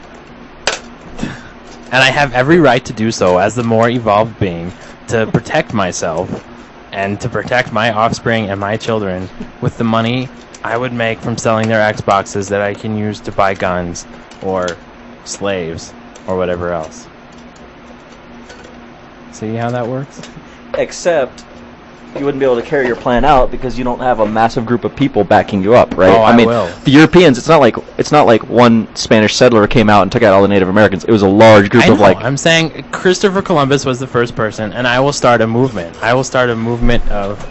And I have every right to do so as the more evolved being, to protect myself and to protect my offspring and my children with the money I would make from selling their Xboxes that I can use to buy guns or slaves or whatever else. See how that works? Except you wouldn't be able to carry your plan out because you don't have a massive group of people backing you up, right? Oh, I mean, will. The Europeans, it's not like one Spanish settler came out and took out all the Native Americans. It was a large group of I'm saying Christopher Columbus was the first person, and I will start a movement. I will start a movement of...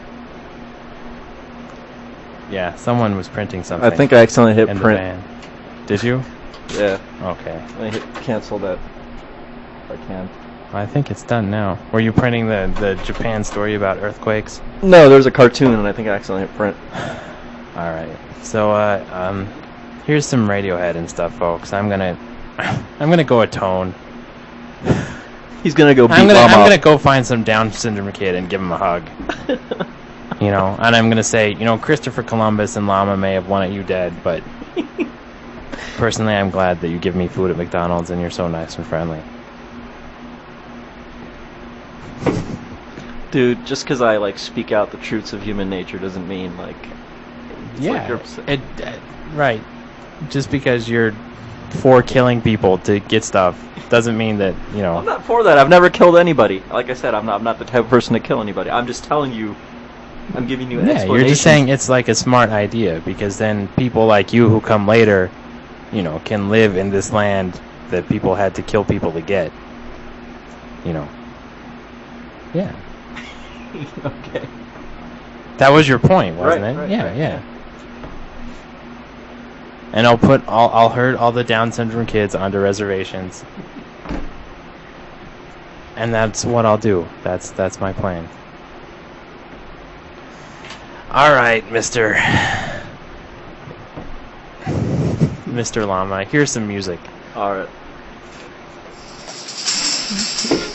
Yeah, someone was printing something. I think I accidentally hit in the print. van. Did you? Yeah. Okay. Let me hit cancel that if I can. I think it's done now. Were you printing the Japan story about earthquakes? No, there was a cartoon, and I think I accidentally hit print. All right. So, here's some Radiohead and stuff, folks. I'm gonna go atone. He's gonna go beat I'm Mom up. gonna go find some Down syndrome kid and give him a hug. You know, and I'm gonna say, you know, Christopher Columbus and Llama may have wanted you dead, but personally, I'm glad that you give me food at McDonald's and you're so nice and friendly. Dude, just because I speak out the truths of human nature doesn't mean Right. Just because you're for killing people to get stuff doesn't mean that, you know. I'm not for that. I've never killed anybody. Like I said, I'm not the type of person to kill anybody. I'm just telling you. I'm giving you an explanation. You're just saying it's like a smart idea because then people like you who come later, you know, can live in this land that people had to kill people to get. You know. Yeah. Okay. That was your point, wasn't it? Right, Yeah. And I'll herd all the Down syndrome kids onto reservations. And that's what I'll do. That's my plan. All right, Mr. Llama, here's some music. All right.